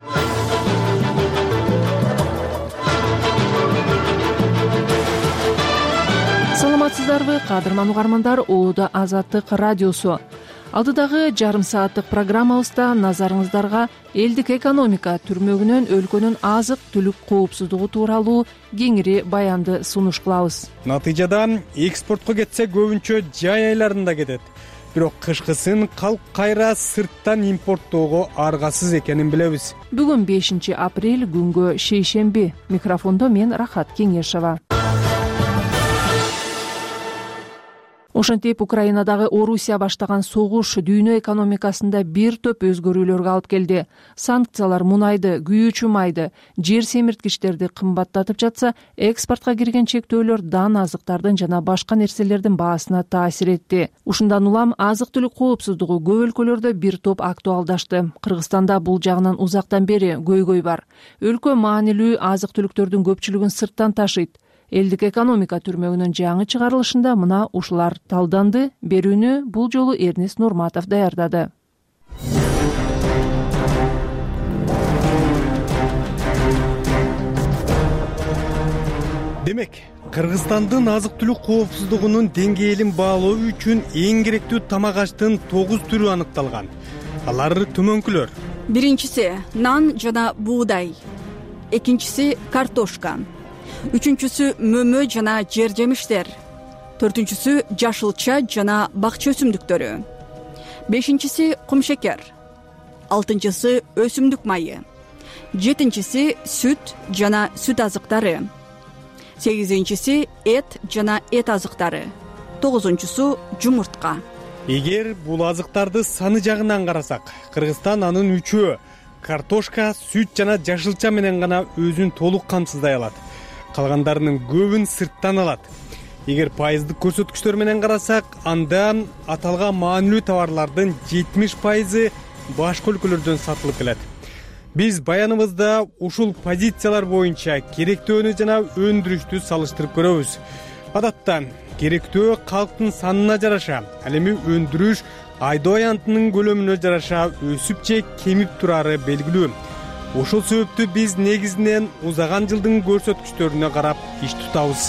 S2: Саламатсыздарбы, кадырман угармандар, Оодо Азаттык радиосу. Алдыдагы жарым сааттык программабызда назарыңыздарга элдик экономика түрмөгүнөн өлкөнүн азык түлүк коопсуздугу тууралуу кеңири баянды сунуш кылабыз.
S6: Натыйжада экспортко кетсе көбүнчө жай айларында кетет. Бирок кышкысын калк кайра сырттан импорттоого аргасыз экенин билебиз.
S2: Бүгүн бешинчи апрель, күнгө шейшемби. Микрофондо мен Рахат Кеңешова. Ошентип Украинадагы Орусия баштаган согуш дүйнө экономикасында бир топ өзгөрүүлөргө алып келди. Санкциялар мунайды, күйүүчү майды, жер семирткичтерди кымбаттатып жатса, экспортко кирген чектөөлөр дан азыктардын жана башка нерселердин баасына таасир этти. Ушундан улам азык-түлүк коопсуздугу көп өлкөлөрдө бир топ актуалдашты. Кыргызстанда бул жагынан узактан бери көйгөй бар. Өлкө маанилүү азык-түлүктөрдүн көпчүлүгүн сырттан ташыйт. Элдик экономика түрмөгүнүн жаңы чыгарылышында мына ушулар талданды. Берүүнү бул жолу Эрнест Нурматов даярдады.
S6: Демек, Кыргызстандын азык-түлүк коопсуздугунун деңгээлин баалоо үчүн эң керектүү тамак аштын тогуз түрү аныкталган. Алар төмөнкүлөр.
S7: Биринчиси нан жана буудай. Экинчиси картошка. Үчүнчүсү мөмө жана жер жемиштер. Төртүнчүсү жашылча жана бакча өсүмдүктөрү. Бешинчиси кумшекер. Алтынчысы өсүмдүк майы. Жетинчиси сүт жана сүт азыктары. Сегизинчиси эт жана эт азыктары. Тогузунчусу жумуртка.
S6: Эгер бул азыктарды саны жагынан карасак, Кыргызстан анын үчөө картошка, сүт жана жашылча менен гана өзүн толук камсыздай алат. Калгандарынын көбүн сырттан алат. Эгер пайыздык көрсөткүчтөр менен карасак, анда аталган маанилүү товарлардын жетимиш пайызы башка өлкөлөрдөн сатылып келет. Биз баяныбызда ушул позициялар боюнча керектөөнү жана өндүрүштү салыштырып көрөбүз. Адатта керектөө калктын санына жараша, ал эми өндүрүш айдоо аянтынын көлөмүнө жараша өсүп же кемип турары белгилүү. Ошол себептүү биз негизинен узаган жылдын көрсөткүчтөрүнө карап иш тутабыз.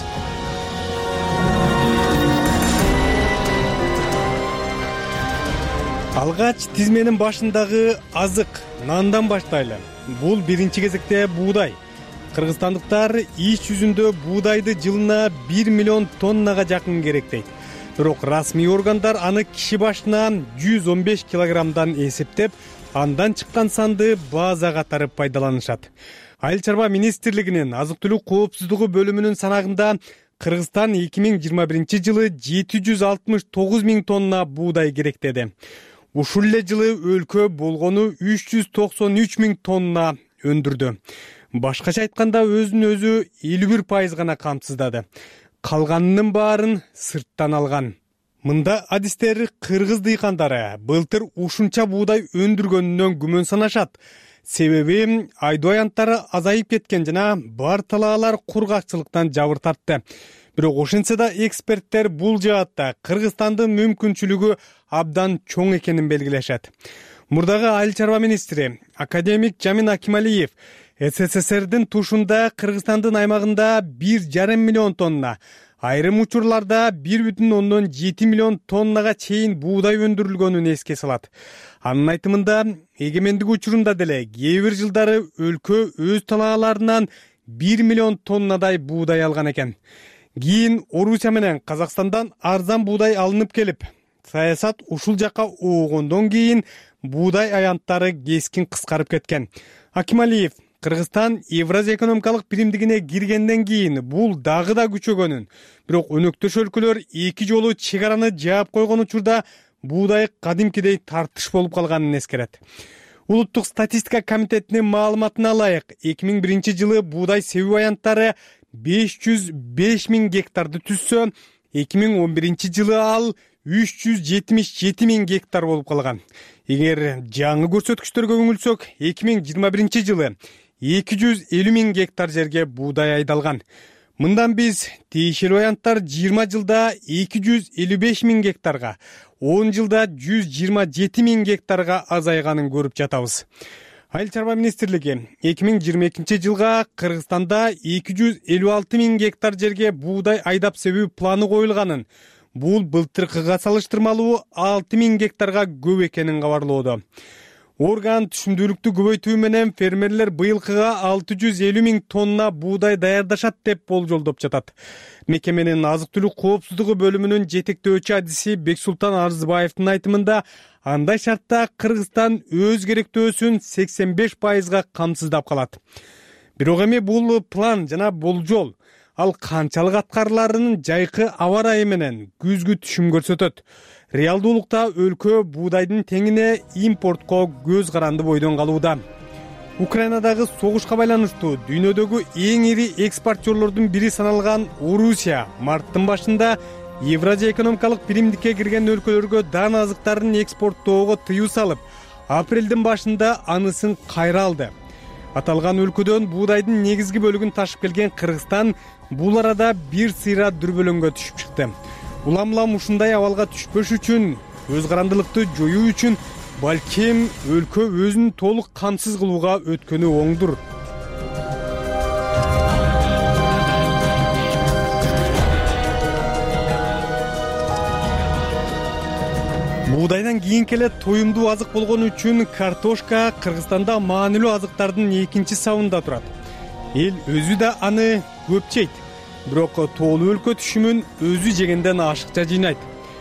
S6: Алгач тизменин башындагы азык, нандан баштайлы. Бул биринчи кезекте буудай. Кыргызстандыктар иш жүзүндө буудайды жылына бир миллион тоннага жакын керектейт. Бирок расмий органдар аны киши башына жүз он беш килограммдан эсептеп, андан чыккан санды база катары пайдаланышат. Айыл чарба министрлигинин азык-түлүк коопсуздугу бөлүмүнүн санагында Кыргызстан эки миң жыйырма биринчи жылы жети жүз алтымыш тогуз миң тонна буудай керектеди. Ушул эле жылы өлкө болгону үч жүз токсон үч миң тонна өндүрдү. Башкача айтканда өзүн өзү элүү бир пайыз гана камсыздады. Калганынын баарын сырттан алган. Мында адистер кыргыз дыйкандары былтыр ушунча буудай өндүргөнүнөн күмөн санашат. Себеби айдоо аянттары азайып кеткен жана бар талаалар кургакчылыктан жабыр тартты. Бирок ошентсе да эксперттер бул жаатта Кыргызстандын мүмкүнчүлүгү абдан чоң экенин белгилешет. Мурдагы айыл чарба министри академик Жамин Акималиев СССРдин тушунда Кыргызстандын аймагында бир жарым миллион тонна, айрым учурларда бир бүтүн ондон жети миллион тоннага чейин буудай өндүрүлгөнүн эске салат. Анын айтымында, эгемендик учурунда деле кээ бир жылдары өлкө өз талааларынан бир миллион тоннадай буудай алган экен. Кийин Орусия менен Казакстандан арзан буудай алынып келип, саясат ушул жакка оогондон кийин буудай аянттары кескин кыскарып кеткен. Акималиев Кыргызстан Евразия экономикалык биримдигине киргенден кийин бул дагы да күчөгөнүн, бирок өнөктөш өлкөлөр эки жолу чек араны жаап койгон учурда буудай кадимкидей тартыш болуп калганын эскерет. Улуттук статистика комитетинин маалыматына ылайык, эки миң биринчи жылы буудай себүү аянттары беш жүз беш миң гектарды түзсө, эки миң он биринчи жылы ал үч жүз жетимиш жети миң гектар болуп калган. Эгер жаңы көрсөткүчтөргө үңүлсөк, эки миң жыйырма биринчи жылы эки жүз элүү миң гектар жерге буудай айдалган. Мындан биз тиешелүү аянттар жыйырма жылда эки жүз элүү беш миң гектарга, он жылда жүз жыйырма жети миң гектарга азайганын көрүп жатабыз. Айыл чарба министрлиги эки миң жыйырма экинчи жылга Кыргызстанда эки жүз элүү алты миң гектар жерге буудай айдап себүү планы коюлганын, бул былтыркыга салыштырмалуу алты миң гектарга көп экенин кабарлоодо. Орган түшүмдүүлүктү көбөйтүү менен фермерлер быйылкыга алты жүз элүү миң тонна буудай даярдашат деп болжолдоп жатат. Мекеменин азык-түлүк коопсуздугу бөлүмүнүн жетектөөчү адиси Бексултан Арзыбаевдин айтымында, андай шартта Кыргызстан өз керектөөсүн сексен беш пайызга камсыздап калат. Бирок эми бул план жана болжол ал канчалык аткарыларынын жайкы аба ырайы менен күзгү түшүм көрсөтөт. Реалдуулукта өлкө буудайдын теңине импортко көз каранды бойдон калууда. Украинадагы согушка байланыштуу дүйнөдөгү эң ири экспортчорлордун бири саналган Орусия марттын башында Евразия экономикалык биримдикке кирген өлкөлөргө дан азыктарын экспорттоого тыюу салып, апрелдин башында анысын кайра алды. Аталган өлкөдөн буудайдын негизги бөлүгүн ташып келген Кыргызстан бул арада бир сыйра дүрбөлөңгө түшүп чыкты. Улам-улам ушундай абалга түшпөш үчүн, өз карандылыкты жоюу үчүн балким өлкө өзүн толук камсыз кылууга өткөнү оңдур. Буудайдан кийинки эле тоюмдуу азык болгон үчүн картошка Кыргызстанда маанилүү азыктардын экинчи сабында турат. Эл өзү да аны көп жейт. Бирок тоолуу өлкө түшүмүн өзү жегенден ашыкча жыйнайт.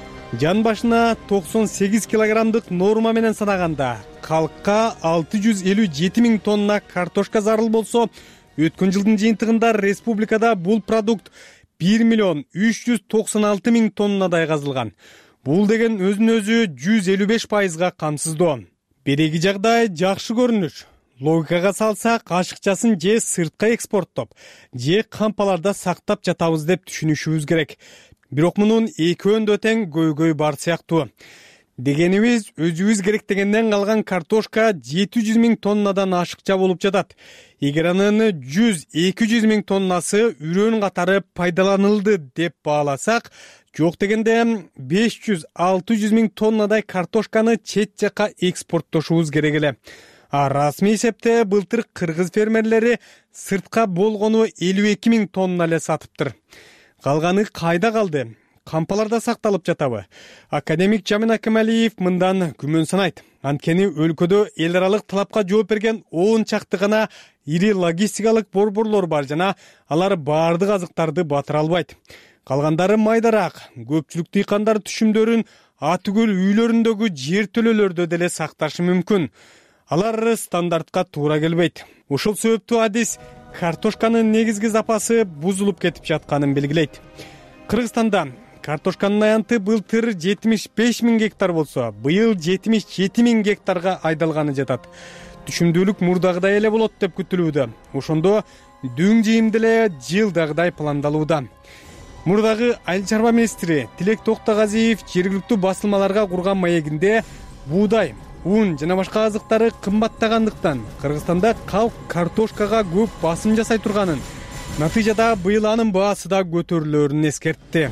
S6: Жан башына токсон сегиз килограммдык норма менен санаганда калкка алты жүз элүү жети миң тонна картошка зарыл болсо, өткөн жылдын жыйынтыгында республикада бул продукт бир миллион үч жүз токсон алты миң тоннадай казылган. Бул деген өзүн өзү жүз элүү беш пайызга камсыздоо. Береги жагдай жакшы көрүнүш. Логикага салсак, ашыкчасын же сыртка экспорттоп, же кампаларда сактап жатабыз деп түшүнүшүбүз керек. Бирок мунун экөөндө тең көйгөй бар сыяктуу. Дегенибиз, өзүбүз керектегенден калган картошка жети жүз миң тоннадан ашыкча болуп жатат. Эгер анын жүз эки жүз миң тоннасы үрөн катары пайдаланылды деп бааласак, жок дегенде беш жүз алты жүз миң тоннадай картошканы чет жакка экспорттошубуз керек эле. А расмий эсепте былтыр кыргыз фермерлери сыртка болгону элүү эки миң тонна эле сатыптыр. Калганы кайда калды? Кампаларда сакталып жатабы? Академик Жамин Акималиев мындан күмөн санайт. Анткени өлкөдө эл аралык талапка жооп берген он чакты гана ири логистикалык борборлор бар жана алар баардык азыктарды батыра албайт. Калгандары майдараак, көпчүлүк дыйкандар түшүмдөрүн атүгүл үйлөрүндөгү жер төлөлөрдө деле сакташы мүмкүн. Алар стандартка туура келбейт. Ушул себептүү адис картошканын негизги запасы бузулуп кетип жатканын белгилейт. Кыргызстанда картошканын аянты былтыр жетимиш беш миң гектар болсо, быйыл жетимиш жети миң гектарга айдалганы жатат. Түшүмдүүлүк мурдагыдай эле болот деп күтүлүүдө. Ошондо дүң жыйымды эле жылдагыдай пландалууда. Мурдагы айыл чарба министри Тилек Токтогазиев жергиликтүү басылмаларга курган маегинде буудай, un жана башка азыктары кымбаттагандыктан Кыргызстанда калк картошкага көп басым жасай турганын, натыйжада быйыл анын баасы да көтөрүлөрүн эскертти.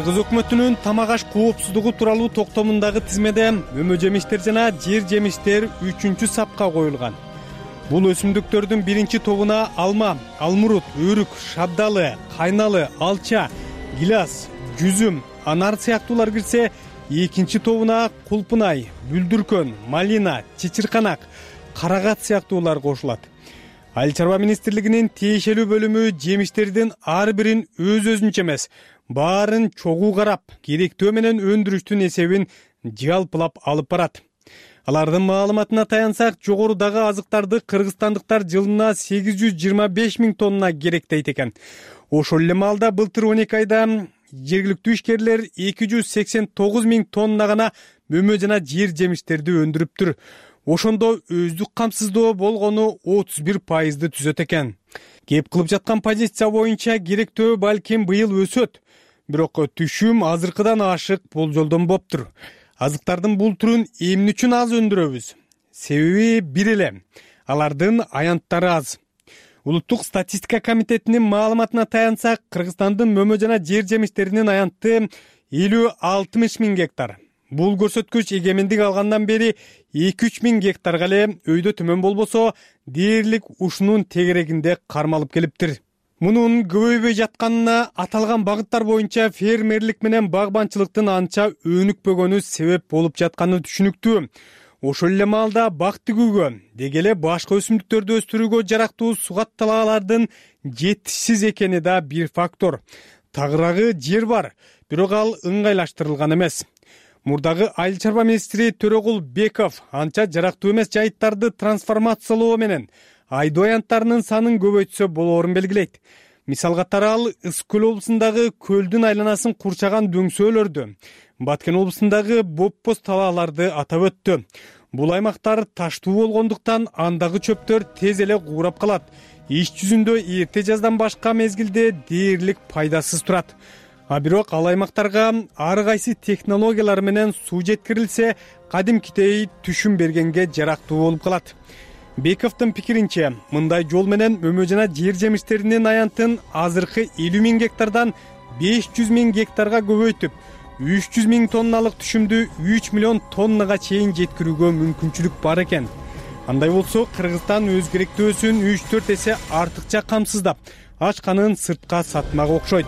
S6: Кыргыз өкмөтүнүн тамак аш коопсуздугу тууралуу токтомундагы тизмеде мөмө жемиштер жана жер жемиштер үчүнчү сапка коюлган. Бул өсүмдүктөрдүн биринчи тобуна алма, алмурут, өрүк, шабдалы, кайналы, алча, гилас, жүзүм, анар сыяктуулар кирсе, экинчи тобуна кулпунай, бүлдүркөн, малина, чычырканак, карагат сыяктуулар кошулат. Айыл чарба министрлигинин тиешелүү бөлүмү жемиштердин ар бирин өз-өзүнчө эмес, баарын чогуу карап, керектөө менен өндүрүштүн эсебин жалпылап алып барат. Алардын маалыматына таянсак, жогорудагы азыктарды кыргызстандыктар жылына сегиз жүз жыйырма беш миң тонна керектейт экен. Ошол эле маалда былтыр он эки айда жергиликтүү ишкерлер эки жүз сексен тогуз миң тонна гана мөмө жана жер жемиштерди өндүрүптүр. Ошондо өздүк камсыздоо болгону отуз бир пайызды түзөт экен. Кеп кылып жаткан позиция боюнча керектөө балким быйыл өсөт. Бирок түшүм азыркыдан ашык болжолдон болуптур. Азыктардын бул түрүн эмне үчүн аз өндүрөбүз? Себеби бир эле, алардын аянттары аз. Улуттук статистика комитетинин маалыматына таянсак, Кыргызстандын мөмө жана жер жемиштеринин аянты элүү алтымыш миң гектар. Бул көрсөткүч эгемендик алгандан бери эки үч миң гектарга эле өйдө төмөн болбосо, дээрлик ушунун тегерегинде кармалып келиптир. Мунун көбөйбөй жатканына аталган багыттар боюнча фермерлик менен багбанчылыктын анча өнүкпөгөнү себеп болуп жатканы түшүнүктүү. Ошол эле маалда бак тигүүгө, деги эле башка өсүмдүктөрдү өстүрүүгө жарактуу сугатталаалардын жетишсиз экени да бир фактор. Тагыраагы жер бар, бирок ал ыңгайлаштырылган эмес. Мурдагы айыл чарба министри Төрөгул Беков анча жарактуу эмес жайыттарды трансформациялоо менен айдоо аянттарынын санын көбөйтсө болоорун белгилейт. Мисал катары ал Ысык көл облусундагы көлдүн айланасын курчаган дөңсөөлөрдү, Баткен облусундагы боппоз талааларды атап өттү. Бул аймактар таштуу болгондуктан андагы чөптөр тез эле куурап калат. Иш жүзүндө эрте жаздан башка мезгилде дээрлик пайдасыз турат. А бирок ал аймактарга ар кайсы технологиялар менен суу жеткирилсе, кадимкидей түшүм бергенге жарактуу болуп калат. Бековдун пикиринче, мындай жол менен мөмө жана жер жемиштеринин аянтын азыркы элүү миң гектардан беш жүз миң гектарга көбөйтүп, үч жүз миң тонналык түшүмдү үч миллион тоннага чейин жеткирүүгө мүмкүнчүлүк бар экен. Андай болсо, Кыргызстан өз керектөөсүн үч төрт эсе артыкча камсыздап, ачканын сыртка сатмак окшойт.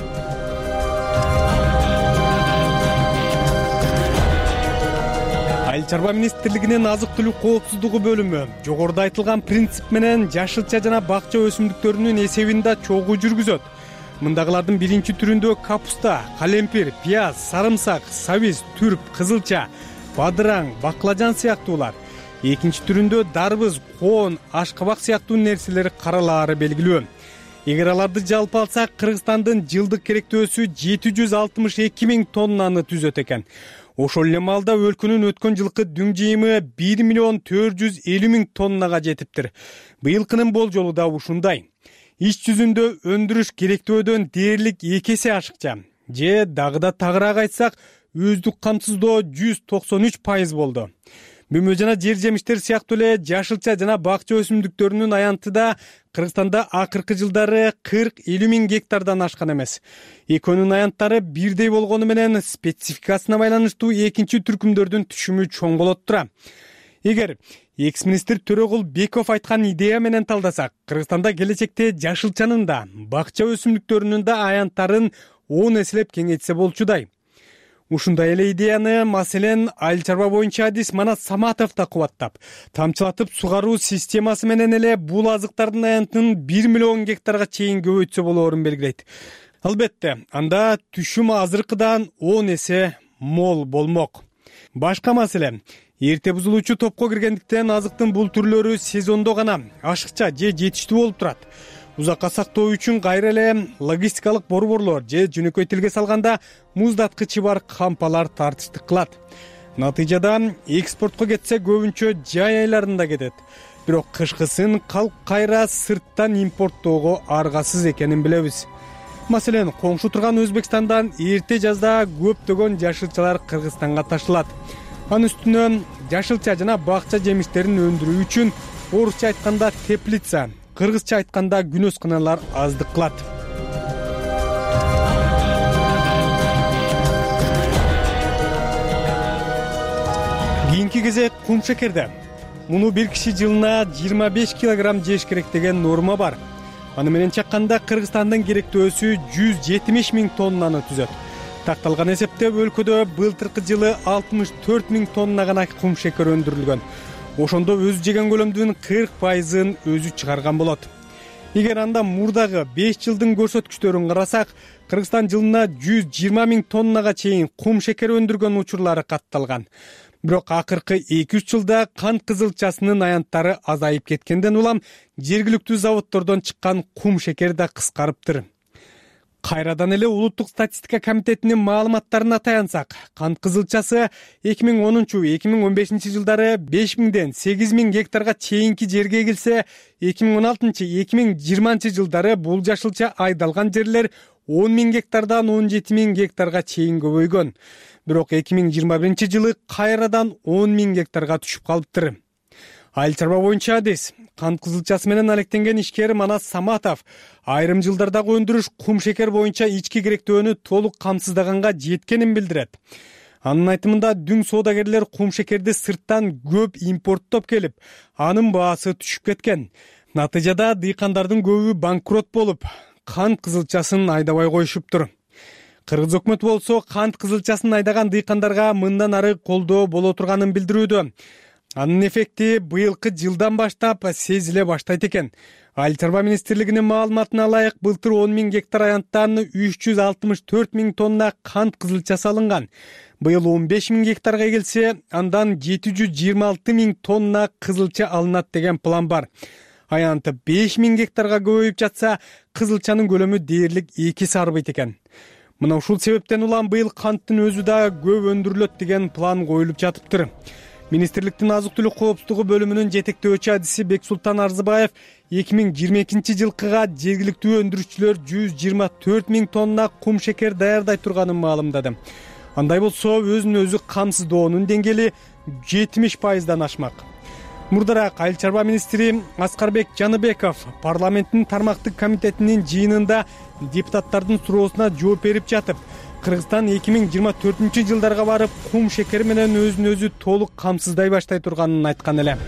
S6: Айыл чарба министрлигинин азык-түлүк коопсуздугу бөлүмү жогоруда айтылган принцип менен жашылча жана бакча өсүмдүктөрүнүн эсебин да чогуу жүргүзөт. Мындагылардын биринчи түрүндө капуста, калемпир, пияз, сарымсак, сабиз, түрп, кызылча, бадыраң, баклажан сыяктуулар. Экинчи түрүндө дарбыз, коон, ашкабак сыяктуу нерселер каралаары белгилүү. Эгер аларды жалпы алсак, Кыргызстандын жылдык керектөөсү жети жүз алтымыш эки миң тоннаны түзөт экен. Ошол эле маалда өлкөнүн өткөн жылкы дүң жыйымы бир миллион төрт жүз элүү миң тоннага жетиптир. Быйылкынын болжолу да ушундай. Иш жүзүндө өндүрүш керектөөдөн дээрлик эки эсе ашыкча. Же дагы да тагыраак айтсак, өздүк камсыздоо жүз токсон үч пайыз болду. Мөмө жана жер жемиштер сыяктуу эле жашылча жана бакча өсүмдүктөрүнүн аянты да Кыргызстанда акыркы жылдары кырк элүү миң гектардан ашкан эмес. Экөөнүн аянттары бирдей болгону менен спецификасына байланыштуу экинчи түркүмдөрдүн түшүмү чоң болот тура. Эгер экс-министр Төрөгул Беков айткан идея менен талдасак, Кыргызстанда келечекте жашылчанын да, бакча өсүмдүктөрүнүн да аянттарын он эселеп кеңейтсе болчудай. Ушундай эле идеяны, маселен, айыл чарба боюнча адис Манат Саматов да кубаттап, тамчылатып сугаруу системасы менен эле бул азыктардын аянтын бир миллион гектарга чейин көбөйтсө болоорун белгилейт. Албетте, анда түшүм азыркыдан он эсе мол болмок. Башка маселе, эрте бузулуучу топко киргендиктен азыктын бул түрлөрү сезондо гана ашыкча же жетиштүү болуп турат. Узакка сактоо үчүн кайра эле логистикалык борборлор же жөнөкөй тилге салганда муздаткычы бар кампалар тартыштык кылат. Натыйжада экспортко кетсе көбүнчө жай айларында кетет. Бирок кышкысын калк кайра сырттан импорттоого аргасыз экенин билебиз. Маселен, коңшу турган Өзбекстандан эрте жазда көптөгөн жашылчалар Кыргызстанга ташылат. Анын үстүнө жашылча жана бакча жемиштерин өндүрүү үчүн орусча айтканда теплица, кыргызча айтканда күнөсканалар аздык кылат. кийинки кезек кум шекерде. Муну бир киши жылына жыйырма беш килограмм жеш керек деген норма бар. Аны менен чакканда Кыргызстандын керектөөсү жүз жетимиш миң тоннаны түзөт. Такталган эсепте өлкөдө былтыркы жылы алтымыш төрт миң тонна гана кум шекер өндүрүлгөн. Ошондо өзү жеген көлөмдүн кырк пайызын өзү чыгарган болот. Эгер анда мурдагы беш жылдын көрсөткүчтөрүн карасак, Кыргызстан жылына жүз жыйырма миң тоннага чейин кум шекер өндүргөн учурлары катталган. Бирок акыркы эки үч жылда кант кызылчасынын аянттары азайып кеткенден улам жергиликтүү заводдордон чыккан кум шекер да кыскарыптыр. Кайрадан эле Улуттук статистика комитетинин маалыматтарына таянсак, кант кызылчасы эки миң онунчу эки миң он бешинчи жылдары беш миңден сегиз миң гектарга чейинки жерге эгилсе, эки миң он алтынчы эки миң жыйырманчы жылдары бул жашылча айдалган жерлер он миң гектардан он жети миң гектарга чейин көбөйгөн. Бирок эки миң жыйырма биринчи жылы кайрадан он миң гектарга түшүп калыптыр. Айыл чарба боюнча адис кант кызылчасы менен алектенген ишкер Манас Саматов айрым жылдардагы өндүрүш кум шекер боюнча ички керектөөнү толук камсыздаганга жеткенин билдирет. Анын айтымында дүң соодагерлер кум шекерди сырттан көп импорттоп келип, анын баасы түшүп кеткен. Натыйжада дыйкандардын көбү банкрот болуп, кант кызылчасын айдабай коюшуптур. Кыргыз өкмөтү болсо кант кызылчасын айдаган дыйкандарга мындан ары колдоо боло турганын билдирүүдө. Анын эффекти быйылкы жылдан баштап сезиле баштайт экен. Айыл чарба министрлигинин маалыматына ылайык, былтыр он миң гектар аянттан үч жүз алтымыш төрт миң тонна кант кызылчасы алынган. Быйыл он беш миң гектарга эгилсе, андан жети жүз жыйырма алты миң тонна кызылча алынат деген план бар. Аянты беш миң гектарга көбөйүп жатса, кызылчанын көлөмү дээрлик эки эсе арбайт экен. Мына ушул себептен улам быйыл канттын өзү да көп өндүрүлөт деген план коюлуп жатыптыр. Министрликтин азык-түлүк коопсуздугу бөлүмүнүн жетектөөчү адиси Бексултан Арзыбаев эки миң жыйырма экинчи жылкыга жергиликтүү өндүрүүчүлөр жүз жыйырма төрт миң тонна кум шекер даярдай турганын маалымдады. Андай болсо, өзүн өзү камсыздоонун деңгээли жетимиш пайыздан ашмак. Мурдараак айыл чарба министри Аскарбек Жаныбеков парламенттин тармактык комитетинин жыйынында депутаттардын суроосуна жооп берип жатып, Кыргызстан эки миң жыйырма төртүнчү жылдарга барып кум шекер менен өзүн өзү толук камсыздай баштай турганын айткан эле.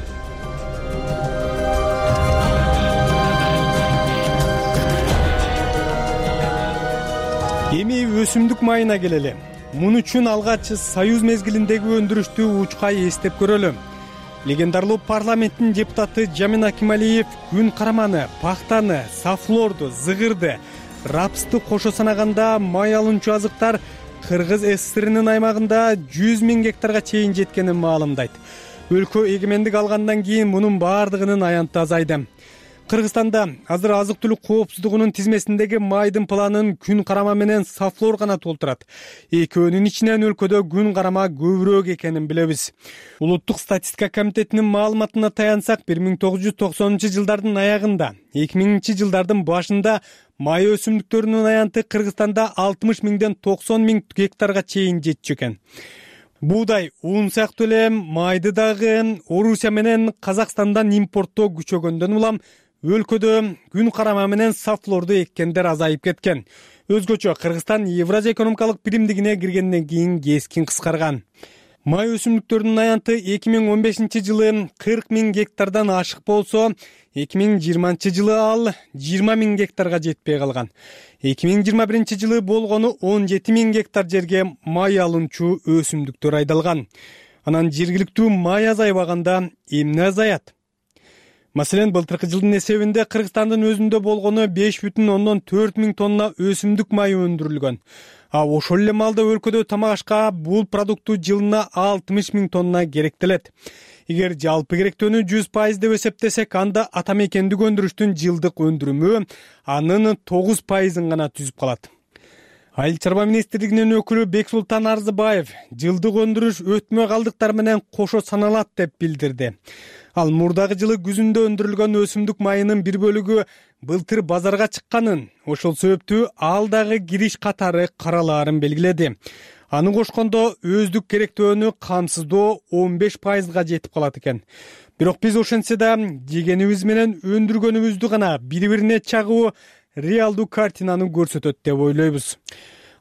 S6: Эми өсүмдүк майына келели. Мун үчүн алгач Союз мезгилиндеги өндүрүштү учкай эстеп көрөлү. Легендарлуу парламенттин депутаты Жамин Акималиев күн караманы, пахтаны, сафлорду, зыгырды, рапсты кошо санаганда май алуучу азыктар Кыргыз СССРинин аймагында жүз миң гектарга чейин жеткенин маалымдайт. Өлкө эгемендик алгандан кийин мунун баардыгынын аянты азайды. Кыргызстанда азыр азык-түлүк коопсуздугунун тизмесиндеги майдын планын күн карама менен сафлор гана толтурат. Экөөнүн ичинен өлкөдө күн карама көбүрөөк экенин билебиз. Улуттук статистика комитетинин маалыматына таянсак, бир миң тогуз жүз токсонунчу жылдардын аягында, эки миңинчи жылдардын башында май өсүмдүктөрүнүн аянты Кыргызстанда алтымыш миңден токсон миң гектарга чейин жетчү экен. Буудай, ун сыяктуу эле майды дагы Орусия менен Казакстандан импорттоо күчөгөндөн улам өлкөдө күн карама менен сафлорду эккендер азайып кеткен. Өзгөчө Кыргызстан Евразия экономикалык биримдигине киргенден кийин кескин кыскарган. Май өсүмдүктөрүнүн аянты эки миң он бешинчи жылы кырк миң гектардан ашык болсо, эки миң жыйырманчы жылы ал жыйырма миң гектарга жетпей калган. эки миң жыйырма биринчи жылы болгону он жети миң гектар жерге май алуучу өсүмдүктөр айдалган. Анан жергиликтүү май азайбаганда эмне азаят? Маселен, былтыркы жылдын эсебинде Кыргызстандын өзүндө болгону беш бүтүн ондон төрт миң тонна өсүмдүк майы өндүрүлгөн. А ошол эле маалда өлкөдө тамак ашка бул продукту жылына алтымыш миң тонна керектелет. Эгер жалпы керектөөнү жүз пайыз деп эсептесек, анда ата мекендик өндүрүштүн жылдык өндүрүмү анын тогуз пайызын гана түзүп калат. Айыл чарба министрлигинин өкүлү Бексултан Арзыбаев жылдык өндүрүш өтмө калдыктар менен кошо саналат деп билдирди. Ал мурдагы жылы күзүндө өндүрүлгөн өсүмдүк майынын бир бөлүгү былтыр базарга чыкканын, ошол себептүү ал дагы кириш катары каралаарын белгиледи. Аны кошкондо өздүк керектөөнү камсыздоо он беш пайызга жетип калат экен. Бирок биз ошентсе да жегенибиз менен өндүргөнүбүздү гана бири-бирине чагуу реалдуу картинаны көрсөтөт деп ойлойбуз.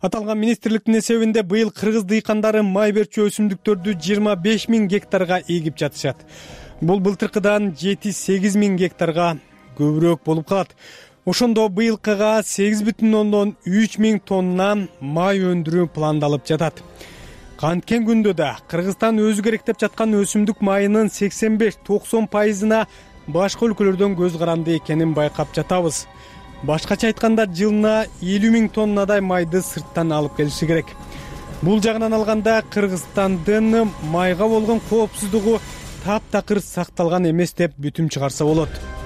S6: Аталган министрликтин эсебинде быйыл кыргыз дыйкандары май берчү өсүмдүктөрдү жыйырма беш миң гектарга эгип жатышат. Бул былтыркыдан жети сегиз миң гектарга көбүрөөк болуп калат. Ошондо быйылкыга сегиз бүтүн ондон үч миң тонна май өндүрүү пландалып жатат. Канткен күндө да Кыргызстан өзү керектеп жаткан өсүмдүк майынын сексен беш токсон пайызына башка өлкөлөрдөн көз каранды экенин байкап жатабыз. Башкача айтканда жылына элүү миң тоннадай майды сырттан алып келиши керек. Бул жагынан алганда Кыргызстандын майга болгон коопсуздугу таптакыр сакталган эмес деп бүтүм чыгарса болот.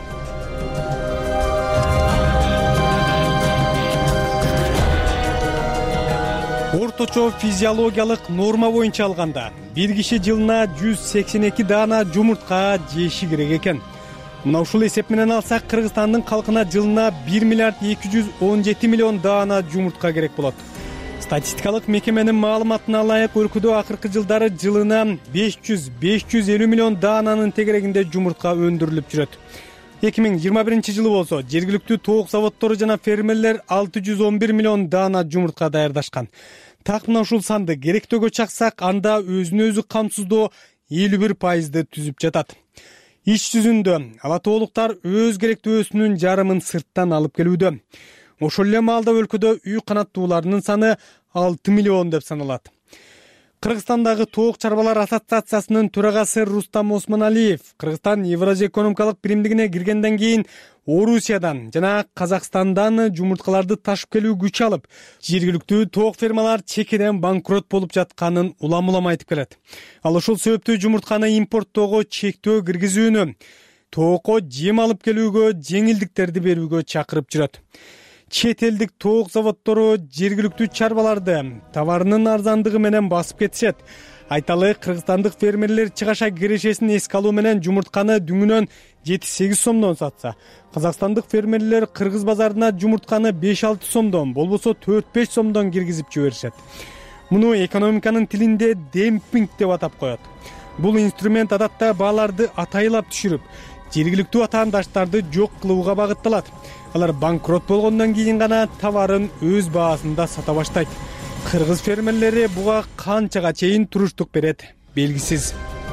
S6: Орточо физиологиялык норма боюнча алганда бир киши жылына жүз сексен эки даана жумуртка жеши керек экен. Мына ушул эсеп менен алсак, Кыргызстандын калкына жылына бир миллиард эки жүз он жети миллион даана жумуртка керек болот. Статистикалык мекеменин маалыматына ылайык, өлкөдө акыркы жылдары жылына беш жүз беш жүз элүү миллион даананын тегерегинде жумуртка өндүрүлүп жүрөт. эки миң жыйырма биринчи жылы болсо жергиликтүү тоок заводдору жана фермерлер алты жүз он бир миллион даана жумуртка даярдашкан. Так мына ушул санды керектөөгө чаксак, анда өзүн өзү камсыздоо элүү бир пайызды түзүп жатат. Иш жүзүндө алатоолуктар өз керектөөсүнүн жарымын сырттан алып келүүдө. Ошол эле маалда өлкөдө үй канаттууларынын саны алты миллион деп саналат. Кыргызстандагы тоок чарбалар ассоциациясынын төрагасы Рустам Осмоналиев Кыргызстан Евразия экономикалык биримдигине киргенден кийин Орусиядан жана Казакстандан жумурткаларды ташып келүү күч алып, жергиликтүү тоок фермалар чекеден банкрот болуп жатканын улам улам айтып келет. Ал ошол себептүү жумуртканы импорттоого чектөө киргизүүнү, тоокко жем алып келүүгө жеңилдиктерди берүүгө чакырып жүрөт. Чет элдик тоок заводдору жергиликтүү чарбаларды товарынын арзандыгы менен басып кетишет. Айталы, кыргызстандык фермерлер чыгаша кирешесин эске алуу менен жумуртканы дүңүнөн жети сегиз сомдон сатса, казакстандык фермерлер кыргыз базарына жумуртканы беш алты сомдон, болбосо төрт беш сомдон киргизип жиберишет. Муну экономиканын тилинде демпинг деп атап коет. Бул инструмент адатта бааларды атайылап түшүрүп, жергиликтүү атаандаштарды жок кылууга багытталат. Алар банкрот болгондон кийин гана товарын өз баасында сата баштайт. Кыргыз фермерлери буга канчага чейин туруштук берет, белгисиз.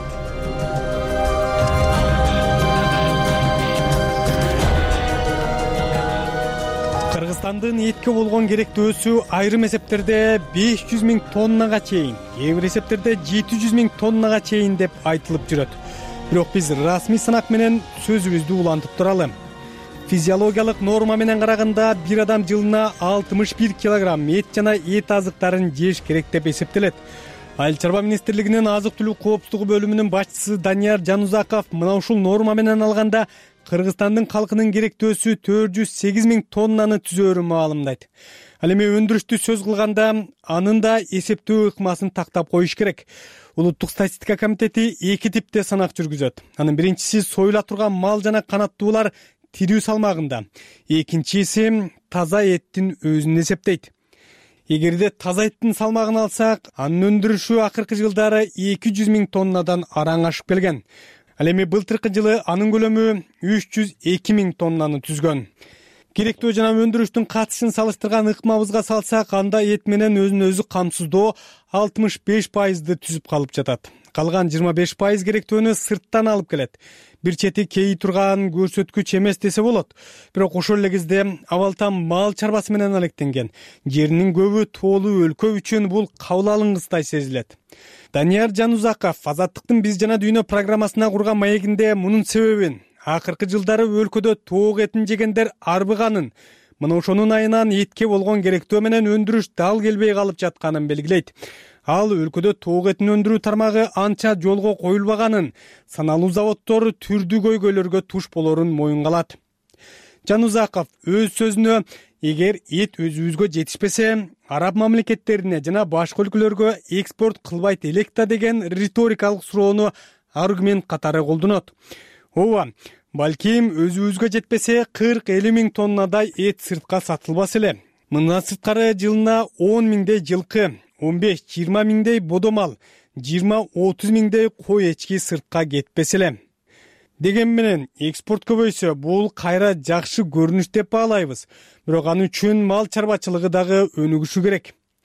S6: Кыргызстандын этке болгон керектөөсү айрым эсептерде беш жүз миң тоннага чейин, кээ бир эсептерде жети жүз миң тоннага чейин деп айтылып жүрөт. Бирок биз расмий санак менен сөзүбүздү улантып туралы. Физиологиялык норма менен караганда бир адам жылына алтымыш бир килограмм эт жана эт азыктарын жеш керек деп эсептелет. Айыл чарба министрлигинин азык-түлүк коопсуздугу бөлүмүнүн башчысы Данияр Жанузаков мына ушул норма менен алганда Кыргызстандын калкынын керектөөсү төрт жүз сегиз миң тоннаны түзөөрүн маалымдайт. Ал эми өндүрүштү сөз кылганда анын да эсептөө ыкмасын тактап коюш керек. Улуттук статистика комитети эки типте санак жүргүзөт. Анын биринчиси союла турган мал жана канаттуулар тирүү салмагында, экинчиси таза эттин өзүн эсептейт. Эгерде таза эттин салмагын алсак, анын өндүрүшү акыркы жылдары эки жүз миң тоннадан араң ашып келген. Ал эми былтыркы жылы анын көлөмү үч жүз эки миң тоннаны түзгөн. Керектөө жана өндүрүштүн катышын салыштырган ыкмабызга салсак, анда эт менен өзүн өзү камсыздоо алтымыш беш пайызды түзүп калып жатат. Калган жыйырма беш пайыз керектөөнү сырттан алып келет. Бир чети кей турган көрсөткүч эмес десе болот. Бирок ошол эле кезде абал-там мал чарбасы менен алектенген жеринин көбү тоолуу өлкө үчүн бул кабыл алынгыстай сезилет. Данияр Жанузаков Азаттыктын Биз жана дүйнө программасына курган маегинде мунун себебин, акыркы жылдары өлкөдө тоок этин жегендер арбыганын, мына ошонун айынан этке болгон керектөө менен өндүрүш дал келбей калып жатканын белгилейт. Ал өлкөдө тоок этин өндүрүү тармагы анча жолго коюлбаганын, саналуу заводдор түрдүү көйгөйлөргө туш болорун моюнга алат. Жанузаков өз сөзүнө, эгер эт өзүбүзгө жетишпесе, араб мамлекеттерине жана башка өлкөлөргө экспорт кылбайт элек да деген риторикалык суроону аргумент катары колдонот. Ооба, балким өзүбүзгө жетпесе кырк элүү миң тоннадай эт сыртка сатылбас эле. Мындан сырткары жылына он миңдей жылкы, он беш жыйырма миңдей бодомал, жыйырма отуз миңдей кой эчки сыртка кетпесе эле. Деген менен экспорт көбөйсө, бул кайра жакшы көрүнүш деп баалайбыз. Бирок аны үчүн мал чарбачылыгы дагы өнүгүшү керек.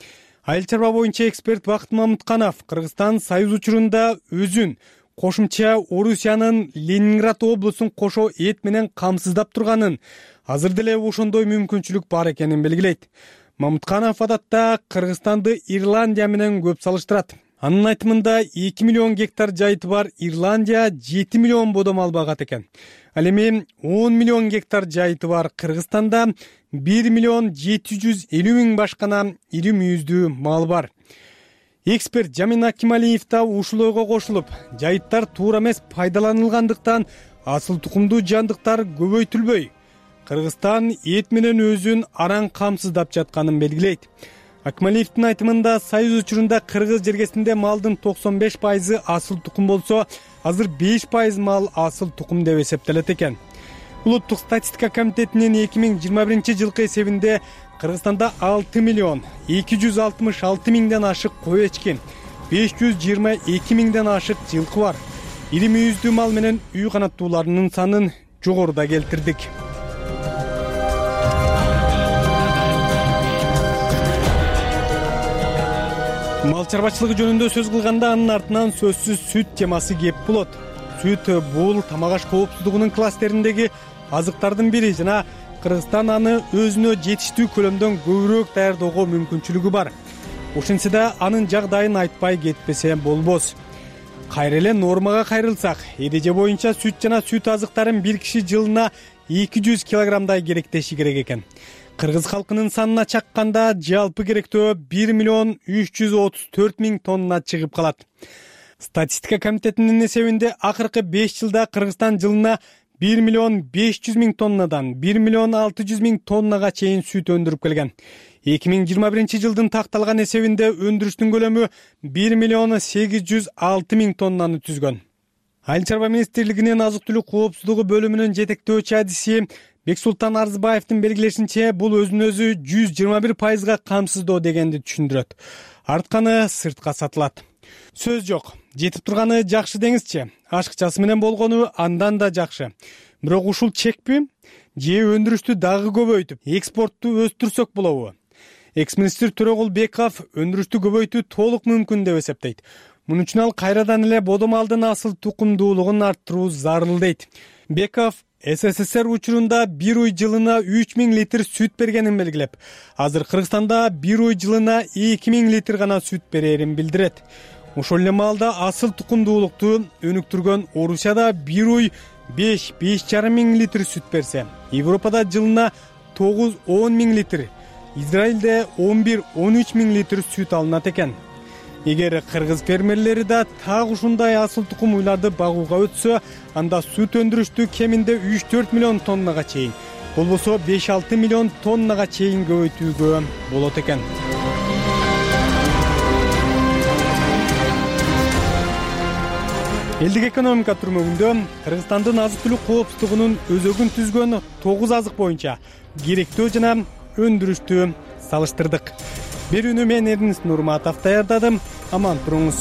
S6: Айыл чарба боюнча эксперт Бакыт Мамытканов Кыргызстан Союз учурунда өзүн кошумча Орусиянын Ленинград облусун кошо эт менен камсыздап турганын, азыр деле ошондой мүмкүнчүлүк бар экенин белгилейт. Мамытканов адатта Кыргызстанды Ирландия менен көп салыштырат. Анын айтымында эки миллион гектар жайыты бар Ирландия жети миллион бодом албагат экен. Ал эми он миллион гектар жайыты бар Кыргызстанда бир миллион жети жүз элүү миң башкана ири мүйүздүү мал бар. Эксперт Жамин Акималиев да ушул ойго кошулуп, жайыттар туура эмес пайдаланылгандыктан асыл тукумдуу жандыктар көбөйтүлбөй, Кыргызстан эт менен өзүн араң камсыздап жатканын белгилейт. Акималиевдин айтымында Союз учурунда кыргыз жергесинде малдын токсон беш пайызы асыл тукум болсо, азыр беш пайыз мал асыл тукум деп эсептелет экен. Улуттук статистика комитетинин эки миң жыйырма биринчи жылкы эсебинде Кыргызстанда алты миллион эки жүз алтымыш алты миңден ашык кой эчки, беш жүз жыйырма эки миңден ашык жылкы бар. Ири мүйүздүү мал менен үй канаттууларынын санын жогоруда келтирдик. Мал чарбачылыгы жөнүндө сөз кылганда анын артынан сөзсүз сүт темасы кеп болот. Сүт бул тамак аш коопсуздугунун кластериндеги азыктардын бири жана Кыргызстан аны өзүнө жетиштүү көлөмдөн көбүрөөк даярдоого мүмкүнчүлүгү бар. Ошентсе да анын жагдайын айтпай кетпесе болбос. Кайра эле нормага кайрылсак, эреже боюнча сүт жана сүт азыктарын бир киши жылына эки жүз килограммдай керектеши керек экен. Кыргыз халкынын санына чакканда жалпы керектөө бир миллион үч жүз отуз төрт миң тонна чыгып калат. Статистика комитетинин эсебинде акыркы беш жылда Кыргызстан жылына бир миллион беш жүз миң тоннадан бир миллион алты жүз миң тоннага чейин сүт өндүрүп келген. эки миң жыйырма биринчи жылдын такталган эсебинде өндүрүштүн көлөмү бир миллион сегиз жүз алты миң тоннаны түзгөн. Айыл чарба министрлигинин азык-түлүк коопсуздугу бөлүмүнүн жетектөөчү адиси Бексултан Арзыбаевдин белгилешинче, бул өзүн өзү жүз жыйырма бир пайызга камсыздоо дегенди түшүндүрөт. Артканы сыртка сатылат. Сөз жок. Жетип турганы жакшы деңизчи. Ашыкчасы менен болгону андан да жакшы. Бирок ушул чекпи же өндүрүштү дагы көбөйтүп, экспортту өстүрсөк болобу? Экс-министр Төрөгул Беков өндүрүштү көбөйтүү толук мүмкүн деп эсептейт. Муну үчүн ал кайрадан эле бодом алдын асыл тукумдуулугун арттыруу зарыл дейт. Беков СССР учурунда бир уй жылына үч миң литр сүт бергенин белгилеп, азыр Кыргызстанда бир уй жылына эки миң литр гана сүт берерин билдирет. Ошол эле маалда асыл тукумдуулукту өнүктүргөн Орусияда бир уй беш беш жарым миң литр сүт берсе, Европада жылына тогуз он миң литр, Израилде он бир он үч миң литр сүт алынат экен. Эгер кыргыз фермерлери да так ушундай асыл тукум уйларды багууга өтсө, анда сүт өндүрүштү кеминде үч төрт миллион тоннага чейин, болбосо беш алты миллион тоннага чейин көбөйтүүгө болот экен. Элдик экономика түрмөгүндө Кыргызстандын азык-түлүк коопсуздугунун өзөгүн түзгөн тогуз азык боюнча керектөө жана өндүрүштү салыштырдык. Берүүнү мен Эрнис Нурматов даярдадым. Аман туруңуз.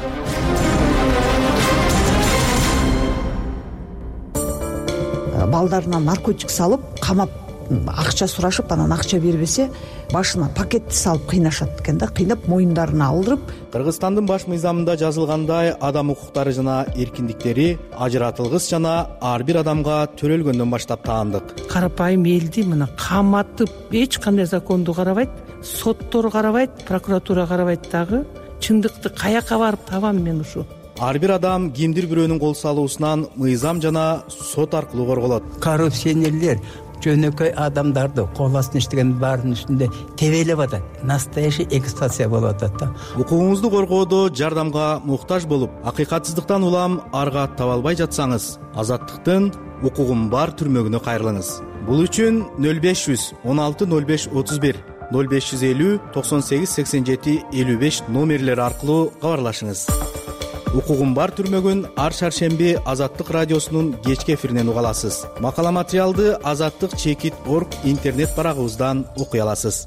S5: Балдарына наркотик салып, камап, акча сурашып, анан акча бербесе, башына пакетти салып кыйнашат экен да, кыйнап моюндарына алдырып.
S8: Кыргызстандын баш мыйзамында жазылгандай, адам укуктары жана эркиндиктери ажыратылгыс жана ар бир адамга төрөлгөндөн баштап таандык.
S9: Карапайым элди мына каматып, эч кандай законду карабайт, соттор карабайт, прокуратура карабайт дагы. Чындыкты каяка барып табам мен ушу?
S8: Ар бир адам кимдир бирөөнүн кол салуусунан мыйзам жана сот аркылуу корголот.
S25: Коррупционерлер жөнөкөй адамдарды кол астына иштеген баардын үстүндө тебелеп атат. Настоящий эксплуатация болуп атат да.
S8: Укугуңузду коргоодо жардамга муктаж болуп, акыйкатсыздыктан улам арга таба албай жатсаңыз, Азаттыктын укугум бар түрмөгүнө кайрылыңыз. Бул үчүн нөл беш жүз он алты нөл беш отуз бир, нөл беш жүз элүү токсон сегиз сексен жети элүү беш номерлери аркылуу кабарлашыңыз. Укугум бар түрмөгүн ар шаршемби Азаттык радиосунун кечки эфиринен уга аласыз. Макала материалды азаттык чекит точка орг интернет барагыбыздан окуй аласыз.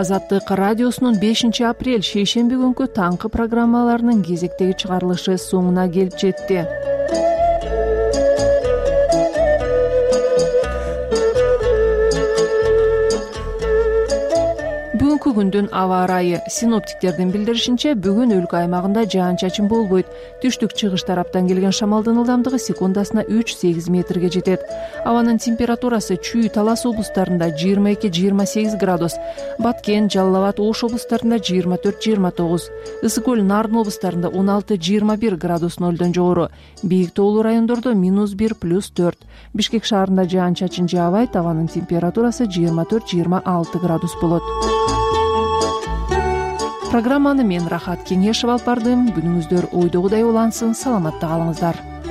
S2: Азаттык радиосунун бешинчи апрель шейшемби күнкү таңкы программаларынын кезектеги чыгарылышы соңуна келип жетти. Бүгүнкү күндүн аба ырайы. Синоптиктердин билдиришинче, бүгүн өлкө аймагында жаан-чачын болбойт. Түштүк чыгыш тараптан келген шамалдын ылдамдыгы секундасына үч сегиз метрге жетет. Абанын температурасы Чүй, Талас облустарында жыйырма эки жыйырма сегиз градус, Баткен, Жалал Абад, Ош облустарында жыйырма төрт жыйырма тогуз, Ысык көл, Нарын облустарында он алты жыйырма бир градус нолдон жогору, бийик тоолуу райондордо минус бир плюс төрт. Бишкек шаарында жаан-чачын жаабайт, абанын температурасы жыйырма төрт жыйырма алты градус болот. Программаны мен Рахат Кеңешев алып бардым. Күнүңүздөр ойдогудай улансын, саламатта калыңыздар.